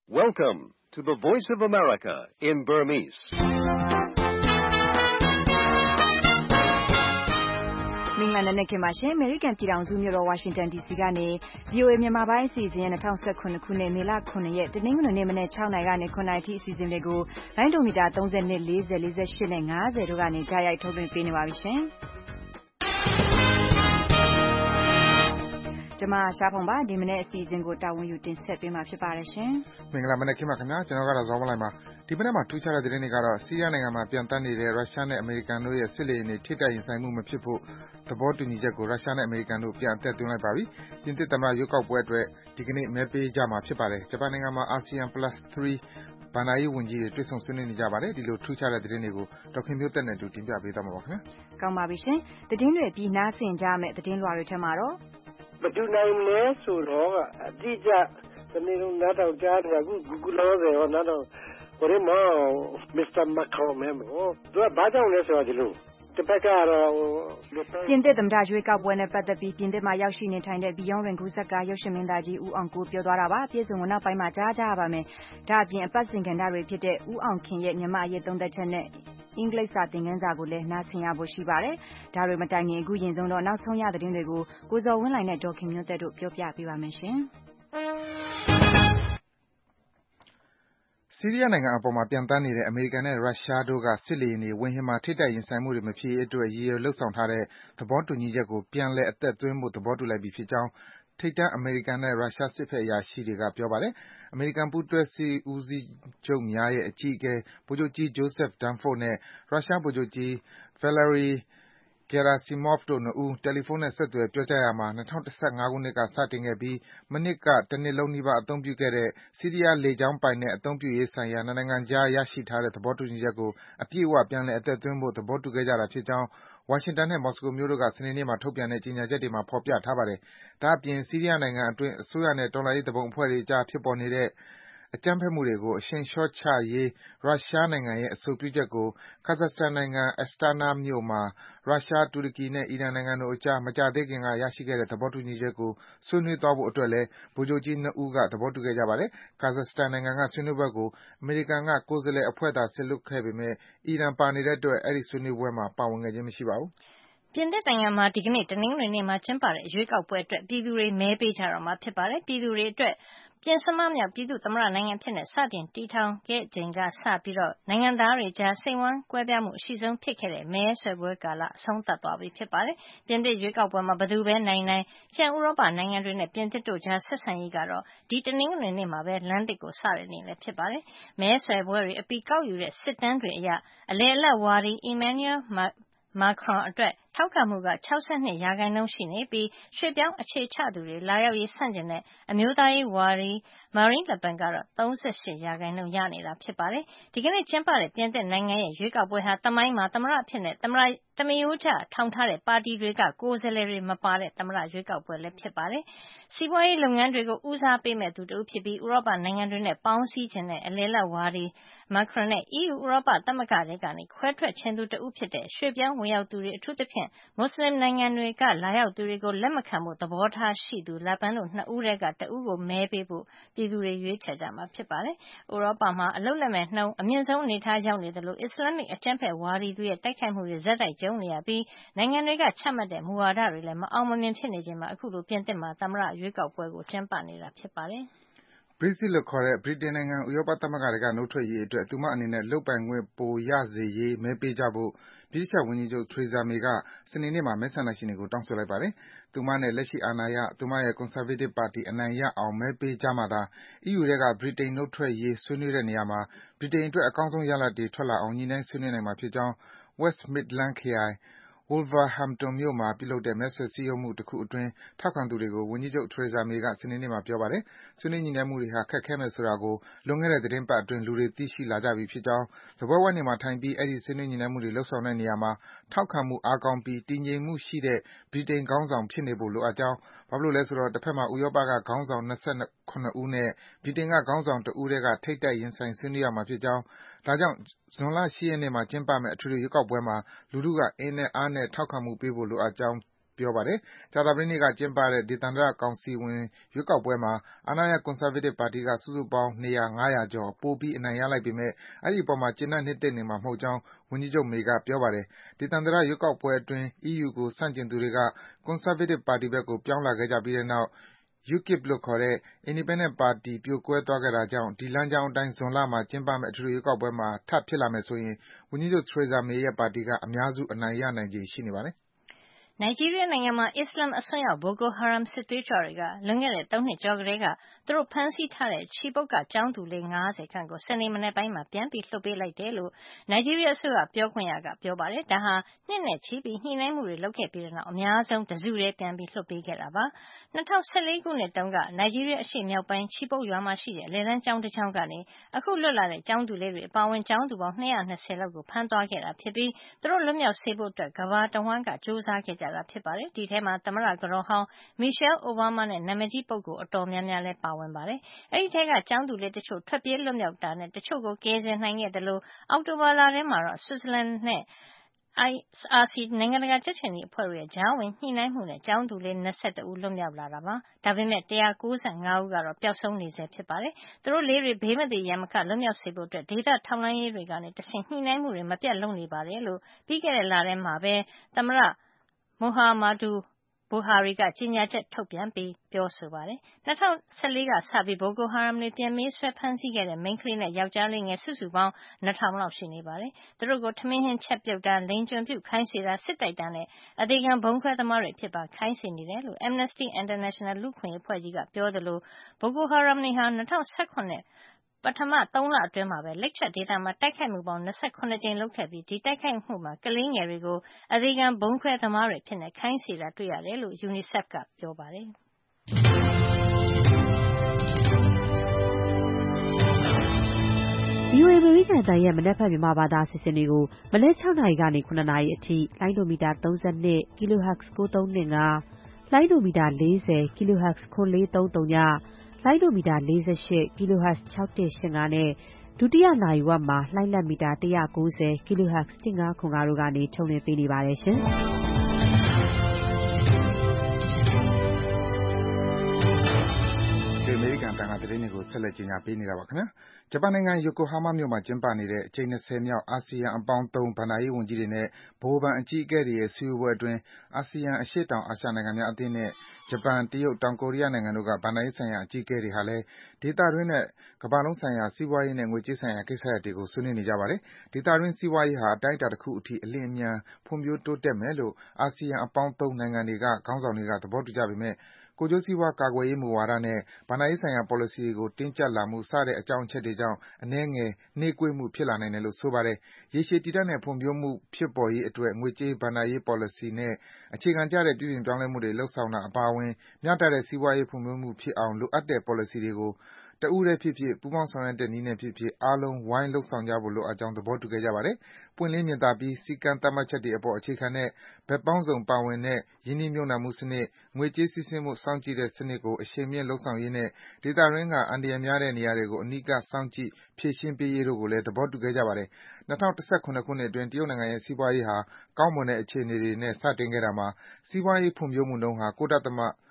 Welcome to the Voice of America in Burmese. ။မင်္ဂလာနံနက်ခင်းပါရှင်။ American ပြည်ထောင်စုမြို့တော် Washington DC ကနေ VOA မြန်မာပိုင်းအစီအစဉ်ရဲ့2019ခုနှစ်မေလ9ရက်တနင်္ဂနွေနေ့မနက်6နာရီကနေ9နာရီထိအစီအစဉ်တွေကိုလိုင်းဒိုမီတာ32 40 48နဲ့50တို့ကနေကြားရိုက်ထုတ်လွှင့်ပေးနေပါပြီရှင်။ကျွန်မရှားဖုံပါဒီမနေ့အစီအစဉ်ကိုတာဝန်ယူတင်ဆက်ပေးမှာဖြစ်ပါတယ်ရှင်။မင်္ဂလာမနက်ခင်းပါခင်ဗျာကျွန်တော်ကတော့ဇော်မလိုက်ပါဒီမနေ့မှာထူးခြားတဲ့သတင်းတွေကတော့ဆီးရီးယားနိုင်ငံမှာပြန်တက်နေတဲ့ရုရှားနဲ့အမေရိကန်တို့ရဲ့စစ်လေယာဉ်တွေထိတိုက်ရင်ဆိုင်မှုမဖြစ်ဖို့သဘောတူညီချက်ကိုရုရှားနဲ့အမေရိကန်တို့ပြန်အသက်သွင်းလိုက်ပါပြီ။ပြင်သစ်သမ္မတရွေးကောက်ပွဲအတွက်ဒီကနေ့မဲပေးကြမှာဖြစ်ပါတယ်။ဂျပန်နိုင်ငံမှာ ASEAN Plus 3ဘဏ္ဍာရေးဝန်ကြီးတွေတွေ့ဆုံဆွေးနွေးနေကြပါတယ်ဒီလိုထူးခြားတဲ့သတင်းတွေကိုဒေါခင်မျိုးသက်နဲ့အတူတင်ပြပေးသွားမှာပါခင်ဗျာ။ကောင်းပါပြီရှင်။သတင်းတွေပြီးနားဆင်ကြမယ်သတင်းလွှာတွေထဲမှာတော့မတူနိုင်လဲဆိုတော့အတိအကျဒီနေ့တော့နားထောင်ကြားတယ်အခု Google လို့ဆိုတော့နားထောင်ဘယ်မှာ Mr. Macron မဲမို့သူကဘာကြောင့်လဲဆိုတော့ဒီလိုတစ်ဖက်ကတော့ပြင်သစ်သမ္မတရွေးကောက်ပွဲနဲ့ပတ်သက်ပြီးပြင်သစ်မှာရောက်ရှိနေထိုင်တဲ့ Beyond ရင်ကူးဇက်ကရုပ်ရှင်မင်းသားကြီးဦးအောင်ကိုပြောသွားတာပါအပြည့်စုံကိုနောက်ပိုင်းမှာကြားကြရပါမယ်ဒါအပြင်အပတ်စဉ်ကဏ္ဍတွေဖြစ်တဲ့ဦးအောင်ခင်ရဲ့မြန်မာအရေးသုံးသက်ချက်နဲ့အင်္ဂလိပ်စာသင်ခန်းစာကိုလည်းနားဆင်ရဖို့ရှိပါတယ်ဒါတွေမတိုင်ခင်အခုရင်ဆုံးတော့နောက်ဆုံးရသတင်းတွေကိုကိုဇော်ဝင်းလှိုင်နဲ့ဒေါ်ခင်မျိုးသက်တို့ပြောပြပေးပါမယ်ရှင်ဆီးရီးယားနိုင်ငံအပေါ်ပြန်တန်းနေတဲ့အမေရိကန်နဲ့ရုရှားတို့ကစစ်လေယာဉ်တွေဝေဟင်မှာထိပ်တိုက်ရင်ဆိုင်မှုတွေမဖြစ်ရေးအတွက်ရည်ရွယ်လုပ်ဆောင်ထားတဲ့သဘောတူညီချက်ကိုပြန်လည်အသက်သွင်းဖို့သဘောတူလိုက်ပြီဖြစ်ကြောင်းထိပ်တန်းအမေရိကန်နဲ့ရုရှားစစ်ဘက်အရာရှိတွေကပြောပါတယ်။အမေရိကန်ပူးတွဲစစ်ဦးစီးချုပ်များရဲ့အကြီးအကဲဗိုလ်ချုပ်ကြီး Joseph Dunford နဲ့ရုရှားဗိုလ်ချုပ်ကြီး Valery Gerasimov တို့နှစ်ဦးတယ်လီဖုန်းနဲ့ဆက်သွယ်ပြောကြားရာမှာ2015ခုနှစ်ကစတင်ခဲ့ပြီးမနှစ်ကတနှစ်လုံးနီးပါးအသုံးပြုခဲ့တဲ့ဆီးရီးယားလေကြောင်းပိုင်နက်အသုံးပြုရေးဆိုင်ရာနှစ်နိုင်ငံကြားရရှိထားတဲ့သဘောတူညီချက်ကိုအပြည့်အဝပြန်လည်အသက်သွင်းဖို့သဘောတူခဲ့ကြတာဖြစ်ကြောင်းဝါရှင်တန်နဲ့မော်စကိုမြို့တို့ကစနေနေ့မှာထုတ်ပြန်တဲ့ကြေညာချက်တွေမှာဖော်ပြထားပါတယ်။ဒါ့အပြင်ဆီးရီးယားနိုင်ငံအတွင်းအစိုးရနဲ့တော်လှန်ရေးသူပုန်အဖွဲ့တွေအကြားဖြစ်ပေါ်နေတဲ့အကြမ်းဖက်မှုတွေကိုအရှိန်လျှော့ချရေးရုရှားနိုင်ငံရဲ့အဆိုပြုချက်ကို Kazakhstan နိုင်ငံ Astana မြို့မှာရုရှား၊တူရကီနဲ့အီရန်နိုင်ငံတို့အကြားမကြာသေးခင်ကရရှိခဲ့တဲ့သဘောတူညီချက်ကိုဆွေးနွေးသွားဖို့အတွက်လည်းဗိုလ်ချုပ်ကြီးနှစ်ဦးကသဘောတူခဲ့ကြပါတယ်။ Kazakhstan နိုင်ငံကဆွေးနွေးပွဲကိုအမေရိကန်ကကိုယ်စားလှယ်အဖွဲ့သာစေလွှတ်ခဲ့ပေမယ့်အီရန်ပါနေတဲ့အတွက်အဲဒီဆွေးနွေးပွဲမှာပါဝင်ခဲ့ခြင်းမရှိပါဘူး။ပြင်သစ်နိုင်ငံမှာဒီကနေ့တနင်္ဂနွေနေ့မှာကျင်းပတဲ့ရွေးကောက်ပွဲအတွက်ပြည်သူတွေမဲပေးကြတော့မှာဖြစ်ပါတယ်။ပြည်သူတွေအတွက်ပြင်ဆင်မမြောက်ပြည်သူ့သမ္မတနိုင်ငံအဖြစ်နဲ့စတင်တည်ထောင်ခဲ့ချိန်ကစပြီးနိုင်ငံသားတွေကြားစိတ်ဝမ်းကွဲပြားမှုအရှိဆုံးဖြစ်ခဲ့တဲ့မဲဆွယ်ပွဲကာလအဆုံးသတ်သွားပြီဖြစ်ပါတယ်။ပြင်သစ်ရွေးကောက်ပွဲမှာဘယ်သူပဲနိုင်ကျန်ဥရောပနိုင်ငံတွေနဲ့ပြင်သစ်တို့ကြားဆက်ဆံရေးကတော့ဒီတနင်္ဂနွေနေ့မှာပဲလမ်းသစ်ကိုစတဲ့နေ့လည်းဖြစ်ပါတယ်။မဲဆွယ်ပွဲတွေအပြီးကောက်ယူတဲ့စစ်တမ်းတွေအရအလယ်အလတ်ဝါဒီ Emmanuel Macron အတွက်ထောက်ခံမှုက62%ရှိနေပြီးရွှေ့ပြောင်းအခြေချသူတွေလာရောက်ရေးဆန့်ကျင်တဲ့အမျိုးသားရေးဝါဒီ Marine Le Pen ကတော့38%ရနေတာဖြစ်ပါတယ်။ဒီကနေ့ကျင်းပတဲ့ပြင်သစ်နိုင်ငံရဲ့ရွေးကောက်ပွဲဟာသမိုင်းမှာသမ္မတအဖြစ်နဲ့သမရိုးကျထောင်ထားတဲ့ပါတီတွေကကိုယ်စားလှယ်တွေမပါတဲ့သမ္မတရွေးကောက်ပွဲလည်းဖြစ်ပါတယ်။စီးပွားရေးလုပ်ငန်းတွေကိုဦးစားပေးမဲ့သူတဦးဖြစ်ပြီးဥရောပနိုင်ငံတွေနဲ့ပေါင်းစည်းချင်တဲ့အလယ်အလတ်ဝါဒီ Macron နဲ့ EU ဥရောပသမဂ္ဂထဲကနေခွဲထွက်ချင်သူတဦးဖြစ်တဲ့ရွှေ့ပြောင်းဝင်ရောက်သူတွေအထူးသဖြင့်မွတ်စလင်နိုင်ငံတွေကလာရောက်သူတွေကိုလက်မခံဖို့သဘောထားရှိသူ Le Pen တို့နှစ်ဦးထဲကတဦးကိုမဲပေးဖို့ပြည်သူတွေရွေးချယ်ကြမှာဖြစ်ပါတယ်။ဥရောပမှာအလုပ်လက်မဲ့နှုန်းအမြင့်ဆုံးအနေအထားရောက်နေသလိုအစ္စလာမစ်အကြမ်းဖက်ဝါဒီတွေရဲ့တိုက်ခိုက်မှုတွေဆက်တိုက်ကြုံနေရပြီးနိုင်ငံတွေကချမှတ်တဲ့မူဝါဒတွေလည်းမအောင်မမြင်ဖြစ်နေချိန်မှာအခုလိုပြင်သစ်မှာသမ္မတရွေးကောက်ပွဲကိုကျင်းပနေတာဖြစ်ပါတယ်။ Brexit လို့ခေါ်တဲ့ဗြိတိန်နိုင်ငံဥရောပသမဂ္ဂထဲကနုတ်ထွက်ရေးအတွက်သူမအနေနဲ့လုပ်ပိုင်ခွင့်ပိုရစေရေးမဲပေးကြဖို့ဗြိတိသျှဝန်ကြီးချုပ် Theresa May ကစနေနေ့မှာမဲဆန္ဒရှင်တွေကိုတောင်းဆိုလိုက်ပါတယ်။သူမနဲ့လက်ရှိအာဏာရသူမရဲ့ Conservative ပါတီအနိုင်ရအောင်မဲပေးကြမှသာ EU ထဲကဗြိတိန်နုတ်ထွက်ရေးဆွေးနွေးတဲ့နေရာမှာဗြိတိန်အတွက်အကောင်းဆုံးရလဒ်တွေထွက်လာအောင်ညှိနှိုင်းဆွေးနွေးနိုင်မှာဖြစ်ကြောင်း West Midlands ခရိုင် Wolverhampton မြို့မှာပြုလုပ်တဲ့မဲဆွယ်စည်းရုံးမှုတခုအတွင်းထောက်ခံသူတွေကိုဝန်ကြီးချုပ် Theresa May ကစနေနေ့မှာပြောပါတယ်။ဆွေးနွေးညှိနှိုင်းမှုတွေဟာခက်ခဲမယ်ဆိုတာကိုလွန်ခဲ့တဲ့သီတင်းပတ်အတွင်းလူတွေသိရှိလာကြပြီဖြစ်ကြောင်း၊စားပွဲဝိုင်းတွေမှာထိုင်ပြီးအဲဒီဆွေးနွေးညှိနှိုင်းမှုတွေလုပ်ဆောင်တဲ့နေရာမှာထောက်ခံမှုအားကောင်းပြီးတည်ငြိမ်မှုရှိတဲ့ဗြိတိန်ခေါင်းဆောင်ဖြစ်နေဖို့လိုအပ်ကြောင်း၊ဘာဖြစ်လို့လဲဆိုတော့တဖက်မှာဥရောပကခေါင်းဆောင်27ဦးနဲ့ဗြိတိန်ကခေါင်းဆောင်တဦးထဲကထိပ်တိုက်ရင်ဆိုင်ဆွေးနွေးရမှာဖြစ်ကြောင်း၊ဒါကြောင့်ဇွန်လ8ရက်နေ့မှာကျင်းပမယ့်အထွေထွေရွေးကောက်ပွဲမှာလူထုကအင်နဲ့အားနဲ့ထောက်ခံမှုပေးဖို့လိုအပ်ကြောင်းပြောပါတယ်။ ကြာသပတေးနေ့ကကျင်းပတဲ့ ဒေသန္တရကောင်စီဝင် ရွေးကောက်ပွဲမှာ အာဏာရ Conservative ပါတီက စုစုပေါင်း နေရာ ၅၀၀ ကျော် ပိုပြီး အနိုင်ရလိုက်ပေမယ့် အဲဒီအပေါ် ကျေနပ်နှစ်သိမ့်နေမှာမဟုတ်ကြောင်း ဝန်ကြီးချုပ် May က ပြောပါတယ်။ ဒေသန္တရရွေးကောက်ပွဲအတွင်း အီးယူကို ဆန့်ကျင်သူတွေက Conservative ပါတီဘက်ကို ပြောင်းလာခဲ့ကြပြီးတဲ့နောက် UKIP လို့ခေါ်တဲ့ Independent ပါတီ ပြိုကွဲသွားခဲ့တာကြောင့် ဒီလမ်းကြောင်းအတိုင်း ဇွန်လမှာ ကျင်းပမယ့် အထွေထွေရွေးကောက်ပွဲမှာ ထပ်ဖြစ်လာမယ်ဆိုရင် ဝန်ကြီးချုပ် Theresa May ရဲ့ ပါတီက အများစု အနိုင်ရနိုင်ခြေ ရှိနေပါတယ်။နိုင်ဂျီးရီးယားနိုင်ငံမှာ အစ္စလာမ်အစွန်းရောက် Boko Haram စစ်သွေးကြွတွေက လွန်ခဲ့တဲ့ ၃ နှစ်ကျော်ကတည်းက သူတို့ဖမ်းဆီးထားတဲ့ Chibok က ကျောင်းသူလေး ၅၀ ခန့်ကို စနေမနက်ပိုင်းမှာ ပြန်လွှတ်ပေးလိုက်တယ်လို့ နိုင်ဂျီးရီးယားအစိုးရ ပြောခွင့်ရက ပြောပါတယ်။ ဒါဟာ နှစ်နဲ့ချီပြီး ညှိနှိုင်းမှုတွေ လုပ်ခဲ့ပြီးတဲ့နောက် အများဆုံး တစုတည်း ပြန်လွှတ်ပေးခဲ့တာပါ။ ၂၀၁၄ ခုနှစ်တုန်းက နိုင်ဂျီးရီးယား အရှေ့မြောက်ပိုင်း Chibok ရွာမှာရှိတဲ့ အလယ်တန်းကျောင်းတကျောင်းကနေ အခုလွတ်လာတဲ့ ကျောင်းသူလေးတွေ အပါအဝင် ကျောင်းသူပေါင်း ၂၂၀ လောက်ကို ဖမ်းသွားခဲ့တာဖြစ်ပြီး သူတို့ လွတ်မြောက်စေဖို့ ကမ္ဘာတဝှမ်းက ကြိုးစားခဲ့ကြတာ ဖြစ်ပါတယ်။ ဒီအထဲမှာ သမ္မတကတော်ဟောင်း Michelle Obama နဲ့ နာမည်ကြီးပုဂ္ဂိုလ် အတော်များများလည်း ပါဝင်ပါတယ်။ အဲဒီထဲက ကျောင်းသူလေးတချို့ ထွက်ပြေးလွတ်မြောက်တာနဲ့ တချို့ကို ကယ်ဆယ်နိုင်ခဲ့သလို အောက်တိုဘာလထဲမှာတော့ Switzerland နဲ့ IRC နိုင်ငံတကာ ကြက်ခြေနီအဖွဲ့တို့ရဲ့ ကြားဝင်ညှိနှိုင်းမှုနဲ့ ကျောင်းသူလေး ၂၁ ဦး လွတ်မြောက်လာတာပါ။ ဒါပေမယ့် ၁၉၅ ဦးကတော့ ပျောက်ဆုံးနေဆဲ ဖြစ်ပါတယ်။ သူတို့လေးတွေ ဘေးမသေရန်မခ လွတ်မြောက်စေဖို့ ဒေသထောက်လှမ်းရေးတွေကတဆင့် ညှိနှိုင်းမှုတွေ မပြတ်လုပ်နေတယ်လို့ ပြီးခဲ့တဲ့လထဲမှာပဲ သမ္မတ Muhammadu Buhari က ကြေညာချက် ထုတ်ပြန်ပြောဆိုပါတယ်။ ၂၀၁၄ ကစပြီး Boko Haram တွေ ပြန်ပေးဆွဲ ဖမ်းဆီးခဲ့တဲ့ မိန်းကလေးနဲ့ ယောကျ်ားလေးငယ် စုစုပေါင်း ၂,၀၀၀ လောက် ရှိနေပါတယ်။ သူတို့ကို ထမင်းဟင်းချက်ပြုတ်တာ၊ လိင်ကျွန်ပြုခိုင်းစေတာ၊ စစ်တိုက်တာနဲ့ အသေခံဗုံးခွဲသမားတွေအဖြစ်ပါ ခိုင်းစေနေတယ်လို့ Amnesty International လူ့အခွင့်ရေးအဖွဲ့ကြီးက ပြောသလို Boko Haram တွေဟာ ၂၀၁၇ ပထမ ၃ လအတွင်းမှာပဲ Ladakh ဒေသမှာ တိုက်ခိုက်မှုပေါင်း ၂၇ ကြိမ်လုပ်ခဲ့ပြီး ဒီတိုက်ခိုက်မှုမှာ ကလေးငယ်တွေကို အသေခံဗုံးခွဲသမားတွေအဖြစ် ခိုင်းစေတာ တွေ့ရတယ်လို့ UNICEF က ပြောပါတယ်။ VOA အမေရိကန်အသံရဲ့ မနက်ဖြန် မြန်မာဘာသာ အစီအစဉ်တွေကို မနက် ၆ နာရီကနေ ၇ နာရီအထိ လိုင်းဒိုမီတာ ၃၂ kHz 9325 လိုင်းဒိုမီတာ ၄၀ kHz 9330 လိုင်းဒိုမီတာ ၄၈ kHz 6185 နဲ့ ဒုတိယနာရီဝက်မှာ လှိုင်းလတ်မီတာ ၁၉၀ kHz 1505 တို့ကနေ ထုတ်လွှင့်ပေးနေပါတယ်ရှင်။အမေရိကန်အသံက သတင်းတွေကို ဆက်လက် တင်ပြနေတာပါ။ ဂျပန်နိုင်ငံ၊ ယိုကိုဟားမားမြို့မှာ ကျင်းပနေတဲ့ အကြိမ် ၂၀ မြောက် အာဆီယံအပေါင်း ၃ ဘဏ္ဍာရေးဝန်ကြီးတွေနဲ့ ဗဟိုဘဏ်အကြီးအကဲတွေရဲ့ စည်းဝေးပွဲအတွင်း အာဆီယံ အရှေ့တောင်အာရှနိုင်ငံများအသင်းနဲ့ ဂျပန်၊ တရုတ်၊ တောင်ကိုရီးယားနိုင်ငံတို့က ဘဏ္ဍာရေးဆိုင်ရာ အကြီးအကဲတွေဟာလည်း ဒေသတွင်းနဲ့ ကမ္ဘာလုံးဆိုင်ရာ စီးပွားရေးနဲ့ ငွေကြေးဆိုင်ရာ ကိစ္စရပ်တွေကို ဆွေးနွေးနေကြပါတယ်။ ဒေသတွင်း စီးပွားရေးဟာ အတိုင်းအတာတခုအထိ အလျင်အမြန် ဖွံ့ဖြိုးတိုးတက်မယ်လို့ အာဆီယံအပေါင်း ၃ နိုင်ငံတွေက ခေါင်းဆောင်တွေက သဘောတူကြပေမယ့် ကိုယ်ကျိုးစီးပွား ကာကွယ်ရေးမူဝါဒနဲ့ ဘဏ္ဍာရေးဆိုင်ရာ ပေါ်လစီတွေကို တင်းကျပ်လာမှု စတဲ့ အကြောင်းအချက်တွေကြောင့် အနည်းငယ် နှေးကွေးမှု ဖြစ်လာနိုင်တယ်လို့ ဆိုပါတယ်။ ရေရှည်တည်တံ့တဲ့ ဖွံ့ဖြိုးမှုဖြစ်ပေါ်ရေးအတွက် ငွေကြေး၊ ဘဏ္ဍာရေး ပေါ်လစီနဲ့ အခြေခံကျတဲ့ ပြုပြင်ပြောင်းလဲမှုတွေ လုပ်ဆောင်တာ အပါအဝင် မျှတတဲ့ စီးပွားရေးဖွံ့ဖြိုးမှုဖြစ်အောင် လိုအပ်တဲ့ ပေါ်လစီတွေကို တဦးတည်းဖြစ်ဖြစ်၊ ပူးပေါင်းဆောင်ရွက်တဲ့နည်းနဲ့ဖြစ်ဖြစ် အားလုံး ဝိုင်းလုပ်ဆောင်ကြဖို့ လိုအပ်ကြောင်း သဘောတူခဲ့ကြပါတယ်။ ပွင့်လင်းမြင်သာပြီး စည်းကမ်းသတ်မှတ်ချက်တွေအပေါ် အခြေခံတဲ့ ဘက်ပေါင်းစုံပါဝင်တဲ့ ရင်းနှီးမြှုပ်နှံမှုစနစ်၊ ငွေကြေးစီးဆင်းမှု စောင့်ကြည့်တဲ့စနစ်ကို အရှိန်မြှင့်လုပ်ဆောင်ရေးနဲ့ ဒေသတွင်းက အန္တရာယ်များတဲ့နေရာတွေကို အနီးကပ် စောင့်ကြည့် ဖြေရှင်းပေးရေးတို့ကိုလည်း သဘောတူခဲ့ကြပါတယ်။ ၂၀၁၇ ခုနှစ်အတွင်း တရုတ်နိုင်ငံရဲ့ စီးပွားရေးဟာ ကောင်းမွန်တဲ့ အခြေအနေတွေနဲ့ စတင်ခဲ့တာမှာ စီးပွားရေးဖွံ့ဖြိုးမှုနှုန်းဟာ ၆.၉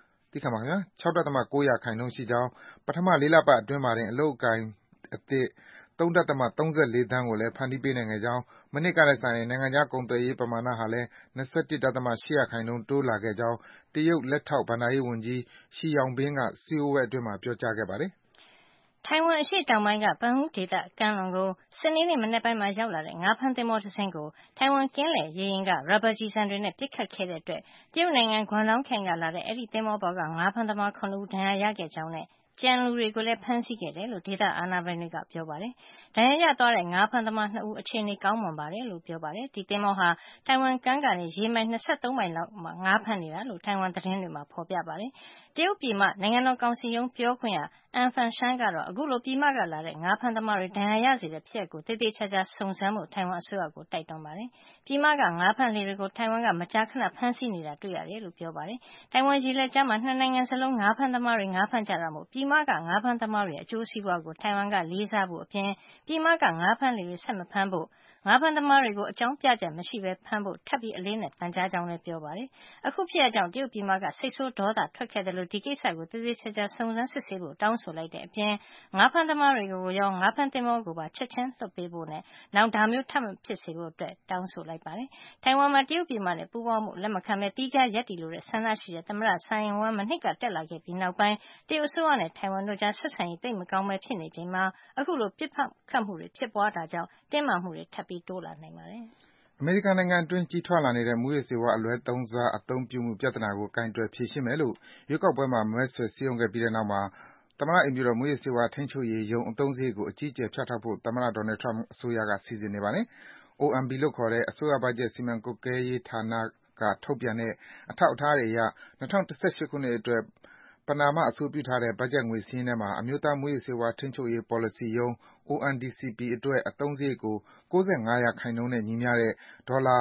ရာခိုင်နှုန်းရှိကြောင်း၊ ပထမ ၄ လပတ်အတွင်းမှာတင် အလုပ်အကိုင်အသစ် ၃.၃၄ သန်းကိုလည်း ဖန်တီးပေးနိုင်ခဲ့ကြောင်း၊ မနှစ်ကထက်စာရင် နိုင်ငံခြားကုန်သွယ်ရေး ပမာဏဟာလည်း ၂၁.၈ ရာခိုင်နှုန်း တိုးလာခဲ့ကြောင်း တရုတ် လက်ထောက် ဘဏ္ဍာရေးဝန်ကြီး Shi Yongbing က စည်းဝေးပွဲအတွင်း ပြောကြားခဲ့ပါတယ်။ထိုင်ဝမ်အရှေ့တောင်ပိုင်းက Penghu ဒေသကမ်းလွန်ကို စနေနေ့ မနက်ပိုင်းမှာ ရောက်လာတဲ့ ငါးဖမ်းသင်္ဘောတစင်းကို ထိုင်ဝမ်ကင်းလှည့်ရေယာဉ်က ရာဘာကျည်ဆံတွေနဲ့ ပစ်ခတ်ခဲ့တဲ့အတွက် တရုတ်နိုင်ငံ Guangdong ခရိုင်ကလာတဲ့ အဲဒီသင်္ဘောပေါ်က ငါးဖမ်းသမား ၇ ဦး ဒဏ်ရာရခဲ့ကြောင်းနဲ့ ကျန်လူတွေကိုလည်း ဖမ်းဆီးခဲ့တယ်လို့ ဒေသအာဏာပိုင်တွေက ပြောပါတယ်။ ဒဏ်ရာရသွားတဲ့ ငါးဖမ်းသမား ၂ ဦး အခြေအနေ ကောင်းမွန်တယ်လို့ ပြောပါတယ်။ ဒီသင်္ဘောဟာ ထိုင်ဝမ်ကမ်းကနေ ရေမိုင် ၂၃ မိုင်လောက်မှာ ငါးဖမ်းနေတာလို့ ထိုင်ဝမ်သတင်းတွေမှာ ဖော်ပြပါတယ်။ တရုတ်ပြည်မ နိုင်ငံတော်ကောင်စီရုံး ပြောခွင့်ရ An Fengshun ကတော့ အခုလို ပြည်မကလာတဲ့ ငါးဖမ်းသမားတွေ ဒဏ်ရာရစေတဲ့ ဖြစ်ရပ်ကို သေသေချာချာ စုံစမ်းဖို့ ထိုင်ဝမ်အစိုးရကို တိုက်တွန်းပါတယ်။ ပြည်မက ငါးဖမ်းလှေတွေကို ထိုင်ဝမ်က မကြာခဏ ဖမ်းဆီးနေတာ တွေ့ရတယ်လို့ ပြောပါတယ်။ ထိုင်ဝမ်ရေလက်ကြားမှာ ၂ နိုင်ငံစလုံး ငါးဖမ်းသမားတွေ ငါးဖမ်းကြတာမို့ ပြည်မက ငါးဖမ်းသမားတွေရဲ့ အကျိုးစီးပွားကို ထိုင်ဝမ်က လေးစားဖို့အပြင် ပြည်မက ငါးဖမ်းလှေတွေ ဆက်မဖမ်းဖို့ငါးဖမ်းသမားတွေကိုအကြောင်းပြချက်မရှိဘဲဖမ်းဖို့ထပ်ပြီးအလေးနဲ့ပန်ကြားကြောင်းလည်းပြောပါတယ်။အခုဖြစ်ရကြောင့်တရုတ်ပြည်မကစိတ်ဆိုးဒေါသထွက်ခဲ့တယ်လို့ဒီကိစ္စကိုသေသေးချာချာစုံစမ်းစစ်ဆေးဖို့တောင်းဆိုလိုက်တဲ့အပြင်ငါးဖမ်းသမားတွေကိုရောငါးဖမ်းသင်္ဘောကိုပါချက်ချင်းလွှတ်ပေးဖို့နဲ့နောက်ဒါမျိုးထပ်မဖြစ်စေဖို့အတွက်တောင်းဆိုလိုက်ပါတယ်။ထိုင်ဝမ်မှာတရုတ်ပြည်မနဲ့ပူးပေါင်းမှုလက်မခံပဲတီးခြားရပ်တည်လို့တဲ့ဆန္ဒရှိတဲ့သမ္မတဆိုင်ယင်ဝမ်မနှစ်ကတက်လာခဲ့ပြီးနောက်ပိုင်းတရုတ်အစိုးရနဲ့ထိုင်ဝမ်တို့ကြားဆက်ဆံရေးသိပ်မကောင်းပဲဖြစ်နေချိန်မှာအခုလိုပစ်ခတ်မှုတွေဖြစ်ပွားတာကြောင့်တင်းမာမှုတွေထပ်ပြီးတိုးလာနိုင်ပါတယ်။အမေရိကန်နိုင်ငံအတွင်းကြီးထွားလာနေတဲ့မူးယစ်ဆေးဝါးအလွဲသုံးစားအသုံးပြုမှုပြဿနာကိုကိုင်တွယ်ဖြေရှင်းမယ်လို့ရွေးကောက်ပွဲမှာမဲဆွယ်စည်းရုံးခဲ့ပြီးတဲ့နောက်မှာသမ္မတအိမ်ဖြူတော်မူးယစ်ဆေးဝါးထိန်းချုပ်ရေးရုံးအသုံးစရိတ်ကိုအကြီးအကျယ်ဖြတ်တောက်ဖို့သမ္မတ Donald Trump အစိုးရကစီစဉ်နေပါတယ်။ OMB လို့ခေါ်တဲ့အစိုးရဘတ်ဂျက်စီမံကွပ်ကဲရေးဌာနကထုတ်ပြန်တဲ့အထောက်အထားတွေအရ၂၀၁၈ခုနှစ်အတွက်ပဏာမအဆိုပြုထားတဲ့ဘတ်ဂျက်ငွေစာရင်းထဲမှာအမျိုးသားမူးယစ်ဆေးဝါးထိန်းချုပ်ရေးပေါ်လစီရုံး ONDCP အတွက်အသုံးစရိတ်ကို95%နဲ့ညီမျှတဲ့ဒေါ်လာ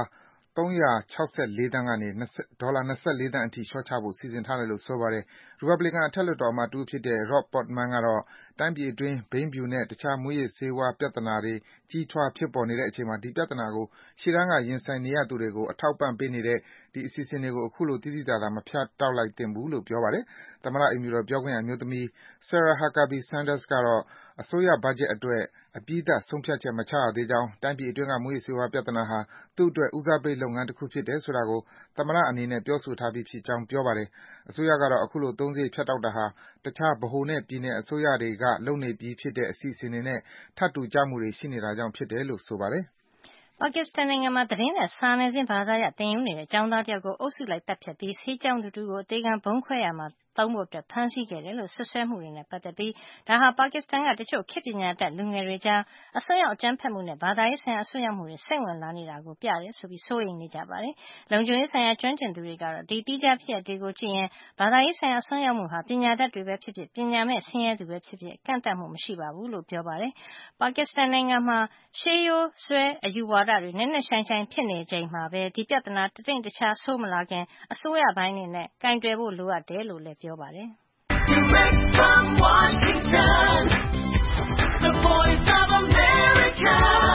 364 သန်းကနေဒေါ်လာ24သန်းအထိလျှော့ချဖို့စီစဉ်ထားတယ်လို့ဆိုပါတယ်။ ရီပတ်ဘလီကန်အထက်လွှတ်တော်အမတ်တဦးဖြစ်တဲ့ Rob Portman ကတော့တိုင်းပြည်အတွင်းဘိန်းဖြူနဲ့တခြားမူးယစ်ဆေးဝါးပြဿနာတွေကြီးထွားဖြစ်ပေါ်နေတဲ့အချိန်မှာဒီပြဿနာကိုရှေ့တန်းကရင်ဆိုင်နေရသူတွေကိုအထောက်အပံ့ပေးနေတဲ့ ဒီအစီအစဉ်တွေကိုအခုလိုသိသိသာသာမဖြတ်တောက်လိုက်သင့်ဘူးလို့ပြောပါတယ်။သမ္မတအိမ်ဖြူတော်ပြောခွင့်ရအမျိုးသမီး Sarah Huckabee Sanders ကတော့အစိုးရဘတ်ဂျက်အတွက်အပြီးသတ်ဆုံးဖြတ်ချက်မချရသေးကြောင်းတိုင်းပြည်အတွင်းကမူးယစ်ဆေးဝါးပြဿနာဟာသူ့အတွက်ဦးစားပေးလုပ်ငန်းတခုဖြစ်တယ်ဆိုတာကိုသမ္မတအနေနဲ့ပြောဆိုထားပြီးဖြစ်ကြောင်းပြောပါတယ်။အစိုးရကတော့အခုလိုအသုံးစရိတ်ဖြတ်တောက်တာဟာတခြားဗဟိုနဲ့ပြည်နယ်အစိုးရတွေကလုပ်နေပြီးဖြစ်တဲ့အစီအစဉ်တွေနဲ့ထပ်တူကျမှုတွေရှိနေတာကြောင့်ဖြစ်တယ်လို့ဆိုပါတယ်။ပါကစ္စတန်နိုင်ငံမှာသတင်းနဲ့စာနယ်ဇင်းဘာသာရပ်သင်ယူနေတဲ့ကျောင်းသားတယောက်ကိုအုပ်စုလိုက်တပ်ဖြတ်ပြီးဆေးကျောင်းသူတဦးကိုအသေးခံဗုံးခွဲရာမှာသုံးဖို့ဖမ်းဆီးခဲ့တယ်လို့စွပ်စွဲမှုတွေနဲ့ပတ်သက်ပြီးဒါဟာပါကစ္စတန်ကတချို့ခေတ်ပညာတတ်လူငယ်တွေကြားအစွန်းရောက်အကြမ်းဖက်မှုနဲ့ဘာသာရေးဆိုင်ရာအစွန်းရောက်မှုတွေစိတ်ဝင်လာနေတာကိုပြတယ်ဆိုပြီးစိုးရိမ်နေကြပါတယ်။လုံခြုံရေးဆိုင်ရာကျွမ်းကျင်သူတွေကတော့ဒီတိကျဖြစ်ရပ်တွေကိုကြည့်ရင်ဘာသာရေးဆိုင်ရာအစွန်းရောက်မှုဟာပညာတတ်တွေပဲဖြစ်ဖြစ်ပညာမဲ့ဆင်းရဲသူပဲဖြစ်ဖြစ်ကန့်သတ်မှုမရှိပါဘူးလို့ပြောပါတယ်။ပါကစ္စတန်နိုင်ငံမှာရှေးရိုးစွဲအယူဝါဒတွေနက်နက်ရှိုင်းရှိုင်းဖြစ်နေချိန်မှာပဲဒီပြဿနာတတိမ်တခြားဆိုးမလာခင်အစိုးရပိုင်းအနေနဲ့ကင်တွယ်ဖို့လိုအပ်တယ်လို့လည်းပြောပါတယ် Direct from Washington, the voice of America,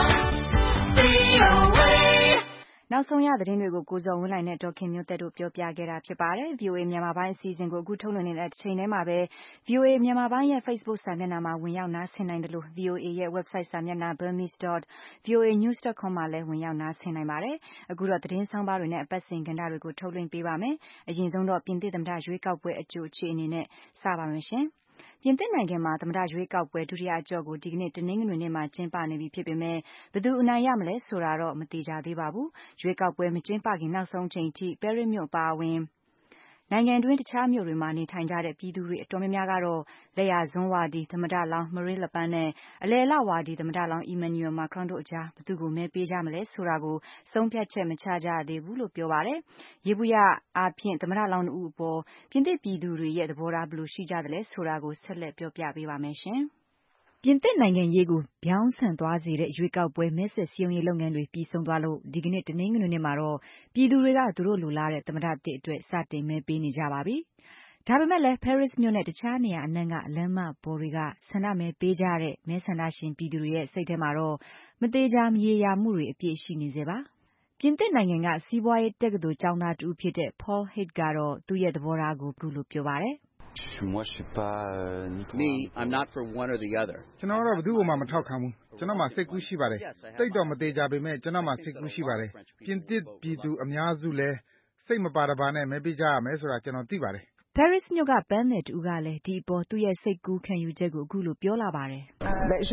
VOA. နောက်ဆုံးရသတင်းတွေကိုကိုဇော်ဝင်းလှိုင်နဲ့ဒေါ်ခင်မျိုးသက်တို့ပြောပြခဲ့တာဖြစ်ပါတယ်။ VOA မြန်မာပိုင်းအစီအစဉ်ကိုအခုထုတ်လွှင့်နေတဲ့ချိန်ထဲမှာပဲ VOA မြန်မာပိုင်းရဲ့ Facebook စာမျက်နှာမှာဝင်ရောက်နားဆင်နိုင်တယ်လို့ VOA ရဲ့ website စာမျက်နှာ burmese.voanews.com မှာလည်းဝင်ရောက်နားဆင်နိုင်ပါတယ်။အခုတော့သတင်းဆောင်ပါတွေနဲ့အပတ်စဉ်ကဏ္ဍတွေကိုထုတ်လွှင့်ပေးပါမယ်။အရင်ဆုံးတော့ပြင်သစ်သမ္မတရွေးကောက်ပွဲအကြိုအခြေအနေနဲ့စပါမယ်ရှင်။ပြင်သစ်နိုင်ငံမှာသမ္မတရွေးကောက်ပွဲဒုတိယအကြော့ကိုဒီကနေ့တနင်္ဂနွေနေ့မှာကျင်းပနေပြီဖြစ်ပေမဲ့ဘယ်သူအနိုင်ရမလဲဆိုတာတော့မသေချာသေးပါဘူး။ရွေးကောက်ပွဲမကျင်းပခင်နောက်ဆုံးချိန်ထိပဲရစ်မြို့အပါအဝင်နိုင်ငံတွင်းတခြားမြို့တွေမှာနေထိုင်ကြတဲ့ပြည်သူတွေအတော်များများကတော့လက်ယာစွန်းဝါဒီသမ္မတလောင်း Marine Le Pen နဲ့အလယ်လဝါဒီသမ္မတလောင်း Emmanuel Macron တို့အကြားဘယ်သူ့ကိုမဲပေးကြမလဲဆိုတာကိုဆုံးဖြတ်ချက်မချကြရသေးဘူးလို့ပြောပါတယ်။ယေဘုယျအားဖြင့်သမ္မတလောင်း2ဦးအပေါ်ပြင်သစ်ပြည်သူတွေရဲ့သဘောထားဘယ်လိုရှိကြသလဲဆိုတာကိုဆက်လက်ပြောပြပေးပါမယ်ရှင်။ပြင်သစ်နိုင်ငံရေးကိုပြောင်းဆန်သွားစေတဲ့ရွေးကောက်ပွဲမဲဆွယ်စည်းရုံးရေးလုပ်ငန်းတွေပြီးဆုံးသွားလို့ဒီကနေ့တနင်္ဂနွေနေ့မှာတော့ပြည်သူတွေကသူတို့လိုလားတဲ့သမ္မတသစ်အတွက်စတင်မဲပေးနေကြပါပြီ။ဒါပေမဲ့လည်း Paris မြို့နဲ့တခြားနေရာအနှံ့ကလမ်းမပေါ်တွေကဆန္ဒမဲပေးကြတဲ့မဲဆန္ဒရှင်ပြည်သူတွေရဲ့စိတ်ထဲမှာတော့မသေးချာမရေရာမှုတွေအပြည့်ရှိနေစေပါ။ပြင်သစ်နိုင်ငံကစီးပွားရေးတက္ကသိုလ်ကျောင်းသားတူဖြစ်တဲ့ Paul Hague ကတော့သူ့ရဲ့သဘောထားကိုအခုလိုပြောပါတယ်။ Me, I'm not for one or the other. ကျွန်တော်တော့ဘယ်သူ့ကိုမှမထောက်ခံဘူး။ကျွန်တော်မှစိတ်ကူးရှိပါတယ်။တိတ်တော့မသေးကြပေမဲ့ကျွန်တော်မှစိတ်ကူးရှိပါတယ်။ပြင်သစ်ပြည်သူအများစုလည်းစိတ်မပါတပါနဲ့မဲပေးကြရမယ်ဆိုတာကျွန်တော်သိပါတယ်။ Paris မြို့ကပန်းနယ်တူကလည်းဒီအပေါ်သူ့ရဲ့စိတ်ကူးခံယူချက်ကိုအခုလိုပြောလာပါတယ်။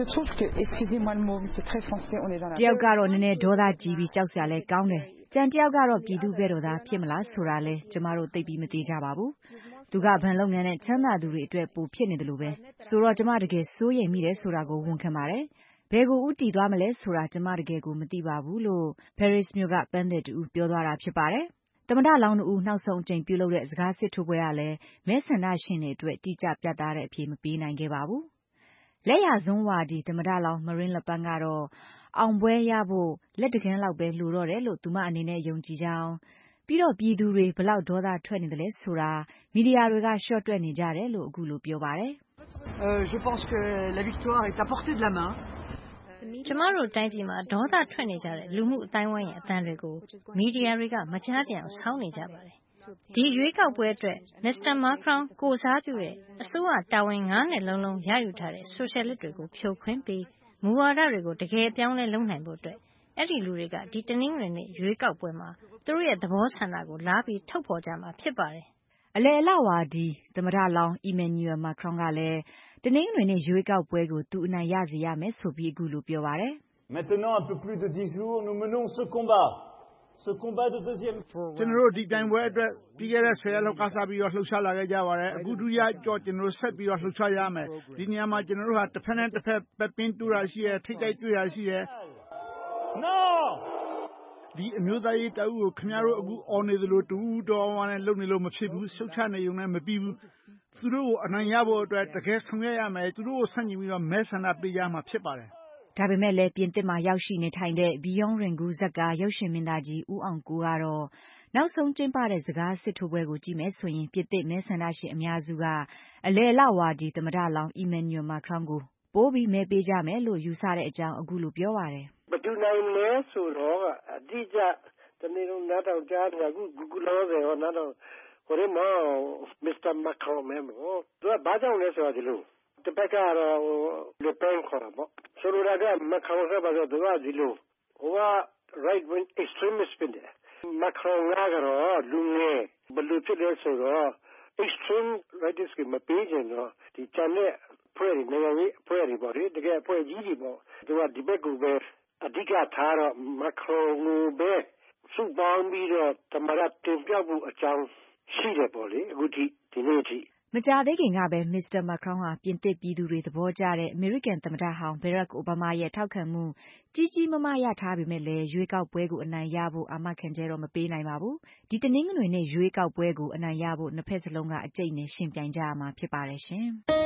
တယောက်ကတော့နည်းနည်းဒေါသကြီးပြီးကြောက်စရာလဲကောင်းတယ်။ကြံတယောက်ကတော့ပြည်သူ့ဘက်တော်သားဖြစ်မလားဆိုတာလဲကျမတို့သိပြီးမသေးကြပါဘူး။သူကဘဏ်လုပ်ငန်းနဲ့ချမ်းသာသူတွေအတွက်ပိုဖြစ်နေတယ်လို့ပဲဆိုတော့ကျမတကယ်စိုးရိမ်မိတယ်ဆိုတာကိုဝန်ခံပါတယ်။ဘယ်ကိုဦးတည်သွားမလဲဆိုတာကျမတကယ်ကိုမသိပါဘူးလို့ Paris မြို့ကပန်းနယ်တူပြောသွားတာဖြစ်ပါတယ်။သမ္မတလောင်း2ဦးနောက်ဆုံးအကြိမ်ပြုလုပ်တဲ့စကားစစ်ထိုးပွဲကလည်းမဲဆန္ဒရှင်တွေအတွက်တိကျပြတ်သားတဲ့အဖြေမပေးနိုင်ခဲ့ပါဘူး။လက်ယာစွန်းဝါဒီသမ္မတလောင်း Marine Le Pen ကတော့အောင်ပွဲရဖို့လက်တကန်းလောက်ပဲလိုတော့တယ်လို့သူမအနေနဲ့ယုံကြည်ကြောင်းပြီးတော့ပြည်သူတွေဘလောက်ဒေါသထွက်နေတယ်လဲဆိုတာမီဒီယာတွေကရှော့တွက်နေကြတယ်လို့အခုလိုပြောပါတယ်။ Je pense que la victoire est à portée de la main. ကျမတို့တိုင်းပြည်မှာဒေါသထွက်နေကြတဲ့လူမှုအတိုင်းဝိုင်းရဲ့အသံတွေကိုမီဒီယာတွေကမကြားကြအောင်ဆောင်းနေကြပါတယ်။ဒီရွေးကောက်ပွဲအတွက်မစ္စတာမာခရွန်ကိုယ်စားပြုတဲ့အစိုးရတာဝန်9 နှစ်လုံးရယူထားတဲ့ဆိုရှယ်လစ်တွေကိုဖြိုခွင်းပြီးမူဝါဒတွေကိုတကယ်ပြောင်းလဲလုပ်နိုင်ဖို့အတွက်အဲ့ဒီလူတွေကဒီတနင်္ဂနွေနေ့ရွေးကောက်ပွဲမှာသူတို့ရဲ့သဘောဆန္ဒကိုလာပြီးထုတ်ဖော်ကြမှာဖြစ်ပါတယ်။အလယ်အလဝါဒီသမ္မတလောင်းအီမန်နျူရယ်မာခရွန်ကလည်းတနင်္ဂနွေနေ့ရွေးကောက်ပွဲကိုသူအနိုင်ရစေရမယ်ဆိုပြီးအခုလိုပြောပါတယ်။ Maintenant un peu plus de 10 jours nous menons ce combat de deuxième ကျွန်တော်တို့ဒီပြိုင်ပွဲအတွက်ပြီးခဲ့တဲ့10ရက်လောက်ကစားပြီးတော့လှုပ်ရှားလာခဲ့ကြပါတယ်အခုဒုတိယကြော့ကျွန်တော်တို့ဆက်ပြီးတော့လှုပ်ရှားရမယ်ဒီနေရာမှာကျွန်တော်တို့ဟာတစ်ဖက်နဲ့တစ်ဖက်ပဲပင်းတူတာရှိရထိတ်တိုက်တွေ့တာရှိရ Non ဒီအမျိုးသားရေးတအုပ်ကိုခင်ဗျားတို့အခုအော်နေသလိုတူတော်ဝါနဲ့လုံနေလို့မဖြစ်ဘူးရှုတ်ချနေုံနဲ့မပြီးဘူးသူတို့ကိုအနိုင်ရဖို့အတွက်တကယ်ဆောင်ရွက်ရမယ်သူတို့ကိုဆန့်ကျင်ပြီးတော့မဲဆန္ဒပေးကြမှာဖြစ်ပါတယ်ဒါပေမဲ့လည်းပြင်သစ်မှာရောက်ရှိနေထိုင်တဲ့ Beyond Ringu ဇာတ်ကားရုပ်ရှင်မင်းသားကြီးဦးအောင်ကိုကတော့နောက်ဆုံးကျင်းပတဲ့စကားစစ်ထိုးပွဲကိုကြည့်မယ်ဆိုရင်ပြင်သစ်မဲဆန္ဒရှင်အများစုကအလယ်လဝါဒီသမ္မတလောင်းအီမန်နျူရယ်မာခရွန်ကိုပိုးပြီးမဲပေးကြမယ်လို့ယူဆတဲ့အကြောင်းအခုလိုပြောပါတယ်ဘယ်သူနိုင်လဲဆိုတော့အတိအကျတနေ့လုံးနားထောင်ကြားတယ်အခုလောဆယ်ဟောနားထောင်ဟိုရဲမောင်မစ္စတာမာခရွန်မဲမို့သူကဘာကြောင့်လဲဆိုတော့ဒီလိုတပတ်ကတော့လေပန်ခေါ်တာပေါ့ဆိုလိုတာကမခရွန်ဆက်ပါတော့သူကဒီလိုဟိုက right wing extremist ဖြစ်တယ်မခရွန်ကတော့လူငယ်ဘယ်လိုဖြစ်လဲဆိုတော့ extreme rightist ကမပေးချင်တော့ဒီချမ်းတဲ့ဖွဲ့နေနိုင်ငံရေးအဖွဲ့တွေပေါ့လေတကယ်အဖွဲ့ကြီးတွေပေါ့သူကဒီဘက်ကိုပဲအဓိကထားတော့မခရွန်ကိုပဲစုပေါင်းပြီးတော့သမရတင်ပြဖို့အကြောင်းရှိတယ်ပေါ့လေအခုဒီနေ့ထိမကြာသေးခင်ကပဲမစ္စတာမာခရွန်ဟာပြင်သစ်ပြည်သူတွေသဘောကျတဲ့အမေရိကန်သမ္မတဟောင်းဘရက်အိုဘားမားရဲ့ထောက်ခံမှုကြီးကြီးမားမားရထားပေမဲ့လည်းရွေးကောက်ပွဲကိုအနိုင်ရဖို့အာမခံချက်တော့မပေးနိုင်ပါဘူးဒီတနင်္ဂနွေနေ့ရွေးကောက်ပွဲကိုအနိုင်ရဖို့နှစ်ဖက်စလုံးကအကြိတ်နဲ့ရှင်ပြိုင်ကြရမှာဖြစ်ပါတယ်ရှင်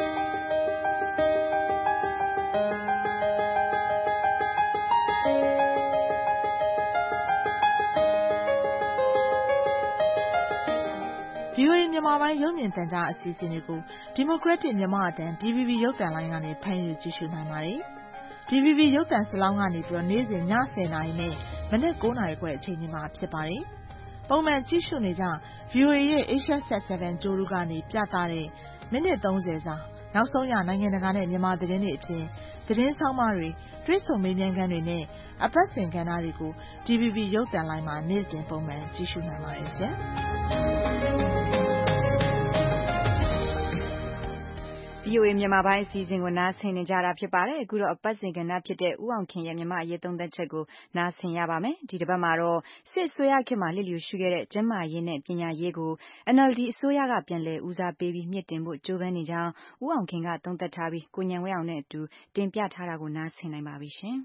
VOA မြန်မာပိုင်းရုပ်မြင်သံကြားအစီအစဉ်တွေကို Democratic မြန်မာအတန် DVB ရုပ်သံလိုင်းကနေဖမ်းယူကြည့်ရှုနိုင်ပါတယ်။ DVB ရုပ်သံစလောင်းကနေပြီးတော့နေ့စဉ်ည10:00နာရီနဲ့မနက်9:00နာရီခွဲအချိန်တွေမှာဖြစ်ပါတယ်။ပုံမှန်ကြည့်ရှုနေကြ VOA ရဲ့ Asia Sat 7 ကြိုးတူကနေပြသတဲ့မိနစ်30စာနောက်ဆုံးရနိုင်ငံတကာနဲ့မြန်မာသတင်းတွေအပြင်သတင်းဆောင်မတွေတွေ့ဆုံမေးမြန်းခန်းတွေနဲ့အပတ်စဉ်ကဏ္ဍတွေကို DVB ရုပ်သံလိုင်းမှာနေ့စဉ်ပုံမှန်ကြည့်ရှုနိုင်ပါတယ်ရှင်။ VOA မြန်မာပိုင်းအစီအစဉ်ကိုနားဆင်နေကြတာဖြစ်ပါတယ်အခုတော့အပတ်စဉ်ကဏ္ဍဖြစ်တဲ့ဦးအောင်ခင်ရဲ့မြန်မာအရေးသုံးသပ်ချက်ကိုနားဆင်ရပါမယ်ဒီတစ်ပတ်မှာတော့စစ်အစိုးရခေတ်မှာလျစ်လျူရှုခဲ့တဲ့ကျန်းမာရေးနဲ့ပညာရေးကို NLD အစိုးရကပြန်လည်ဦးစားပေးပြီးမြင့်တင်ဖို့ကြိုးပမ်းနေကြောင်းဦးအောင်ခင်ကသုံးသပ်ထားပြီးကိုဉာဏ်ဝင်းအောင်နဲ့အတူတင်ပြထားတာကိုနားဆင်နိုင်ပါပြီရှင်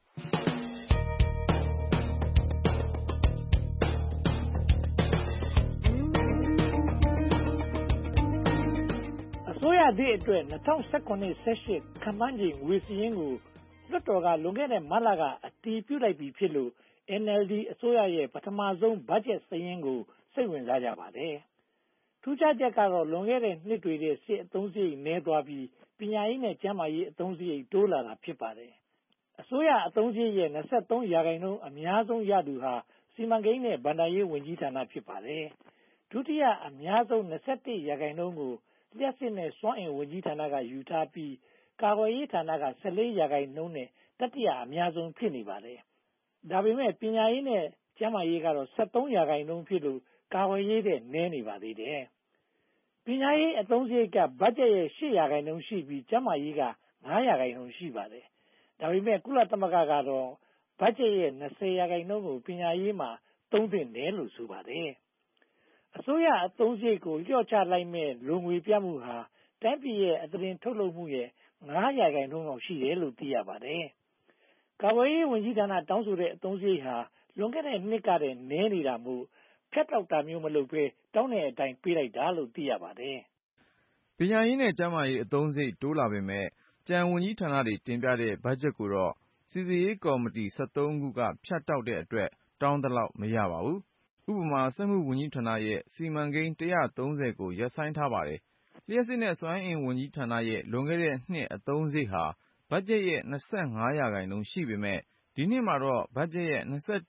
အစိုးရသစ်အတွက်2019-18ခန့်မှန်းချိန်ငွေစာရင်းကိုလွှတ်တော်ကလွန်ခဲ့တဲ့မတ်လကအတည်ပြုလိုက်ပြီဖြစ်လို့ NLD အစိုးရရဲ့ပထမဆုံးဘတ်ဂျက်စာရင်းကိုစိတ်ဝင်စားကြပါတယ်။ထူးခြားချက်ကတော့လွန်ခဲ့တဲ့နှစ်တွေတဲ့စစ်အသုံးစရိတ်နည်းသွားပြီးပညာရေးနဲ့ကျန်းမာရေးအသုံးစရိတ်တိုးလာတာဖြစ်ပါတယ်။အစိုးရအသုံးစရိတ်ရဲ့23%အများဆုံးရသူဟာစီမံကိန်းနဲ့ဘဏ္ဍာရေးဝန်ကြီးဌာနဖြစ်ပါတယ်။ဒုတိယအများဆုံး21%ကိုလျှပ်စစ်နဲ့စွမ်းအင်ဝန်ကြီးဌာနကယူထားပြီးကာကွယ်ရေးဌာနက14%နဲ့တတိယအများဆုံးဖြစ်နေပါတယ်။ဒါပေမဲ့ပညာရေးနဲ့ကျန်းမာရေးကတော့73%ဖြစ်လို့ကာကွယ်ရေးတဲ့နည်းနေပါသေးတယ်။ပညာရေးအသုံးစရိတ်ကဘတ်ဂျက်ရဲ့8%ရှိပြီးကျန်းမာရေးက9%ရှိပါတယ်။ဒါပေမဲ့ကုလသမဂ္ဂကတော့ဘတ်ဂျက်ရဲ့20%ကိုပညာရေးမှာသုံးသင့်တယ်လို့ဆိုပါတယ်။အစိုးရအသုံးစရိတ်ကိုလျှော့ချလိုက်မဲ့လိုငွေပြမှုဟာတိုင်းပြည်ရဲ့အသားတင်ထုတ်လုပ်မှုရဲ့9%လောက်ရှိတယ်လို့သိရပါတယ်။ကာကွယ်ရေးဝန်ကြီးဌာနတောင်းဆိုတဲ့အသုံးစရိတ်ဟာလွန်ခဲ့တဲ့နှစ်ကတည်းကနည်းနေတာမို့ဖြတ်တောက်တာမျိုးမလုပ်ဘဲတောင်းတဲ့အတိုင်းပေးလိုက်တာလို့သိရပါတယ်။ပညာရေးနဲ့ကျန်းမာရေးအသုံးစရိတ်တိုးလာပေမဲ့ကျန်ဝန်ကြီးဌာနတွေတင်ပြတဲ့ဘတ်ဂျက်ကိုတော့စီစစ်ရေးကော်မတီ73ခုကဖြတ်တောက်တဲ့အတွက်တောင်းသလောက်မရပါဘူး။ဥပမာစက်မှုဝန်ကြီးဌာနရဲ့စီမံကိန်း130ကိုရပ်ဆိုင်းထားပါတယ်။လျှပ်စစ်နဲ့စွမ်းအင်ဝန်ကြီးဌာနရဲ့လွန်ခဲ့တဲ့နှစ်အသုံးစရိတ်ဟာဘတ်ဂျက်ရဲ့25%ရှိပေမဲ့ဒီနှစ်မှာတော့ဘတ်ဂျက်ရဲ့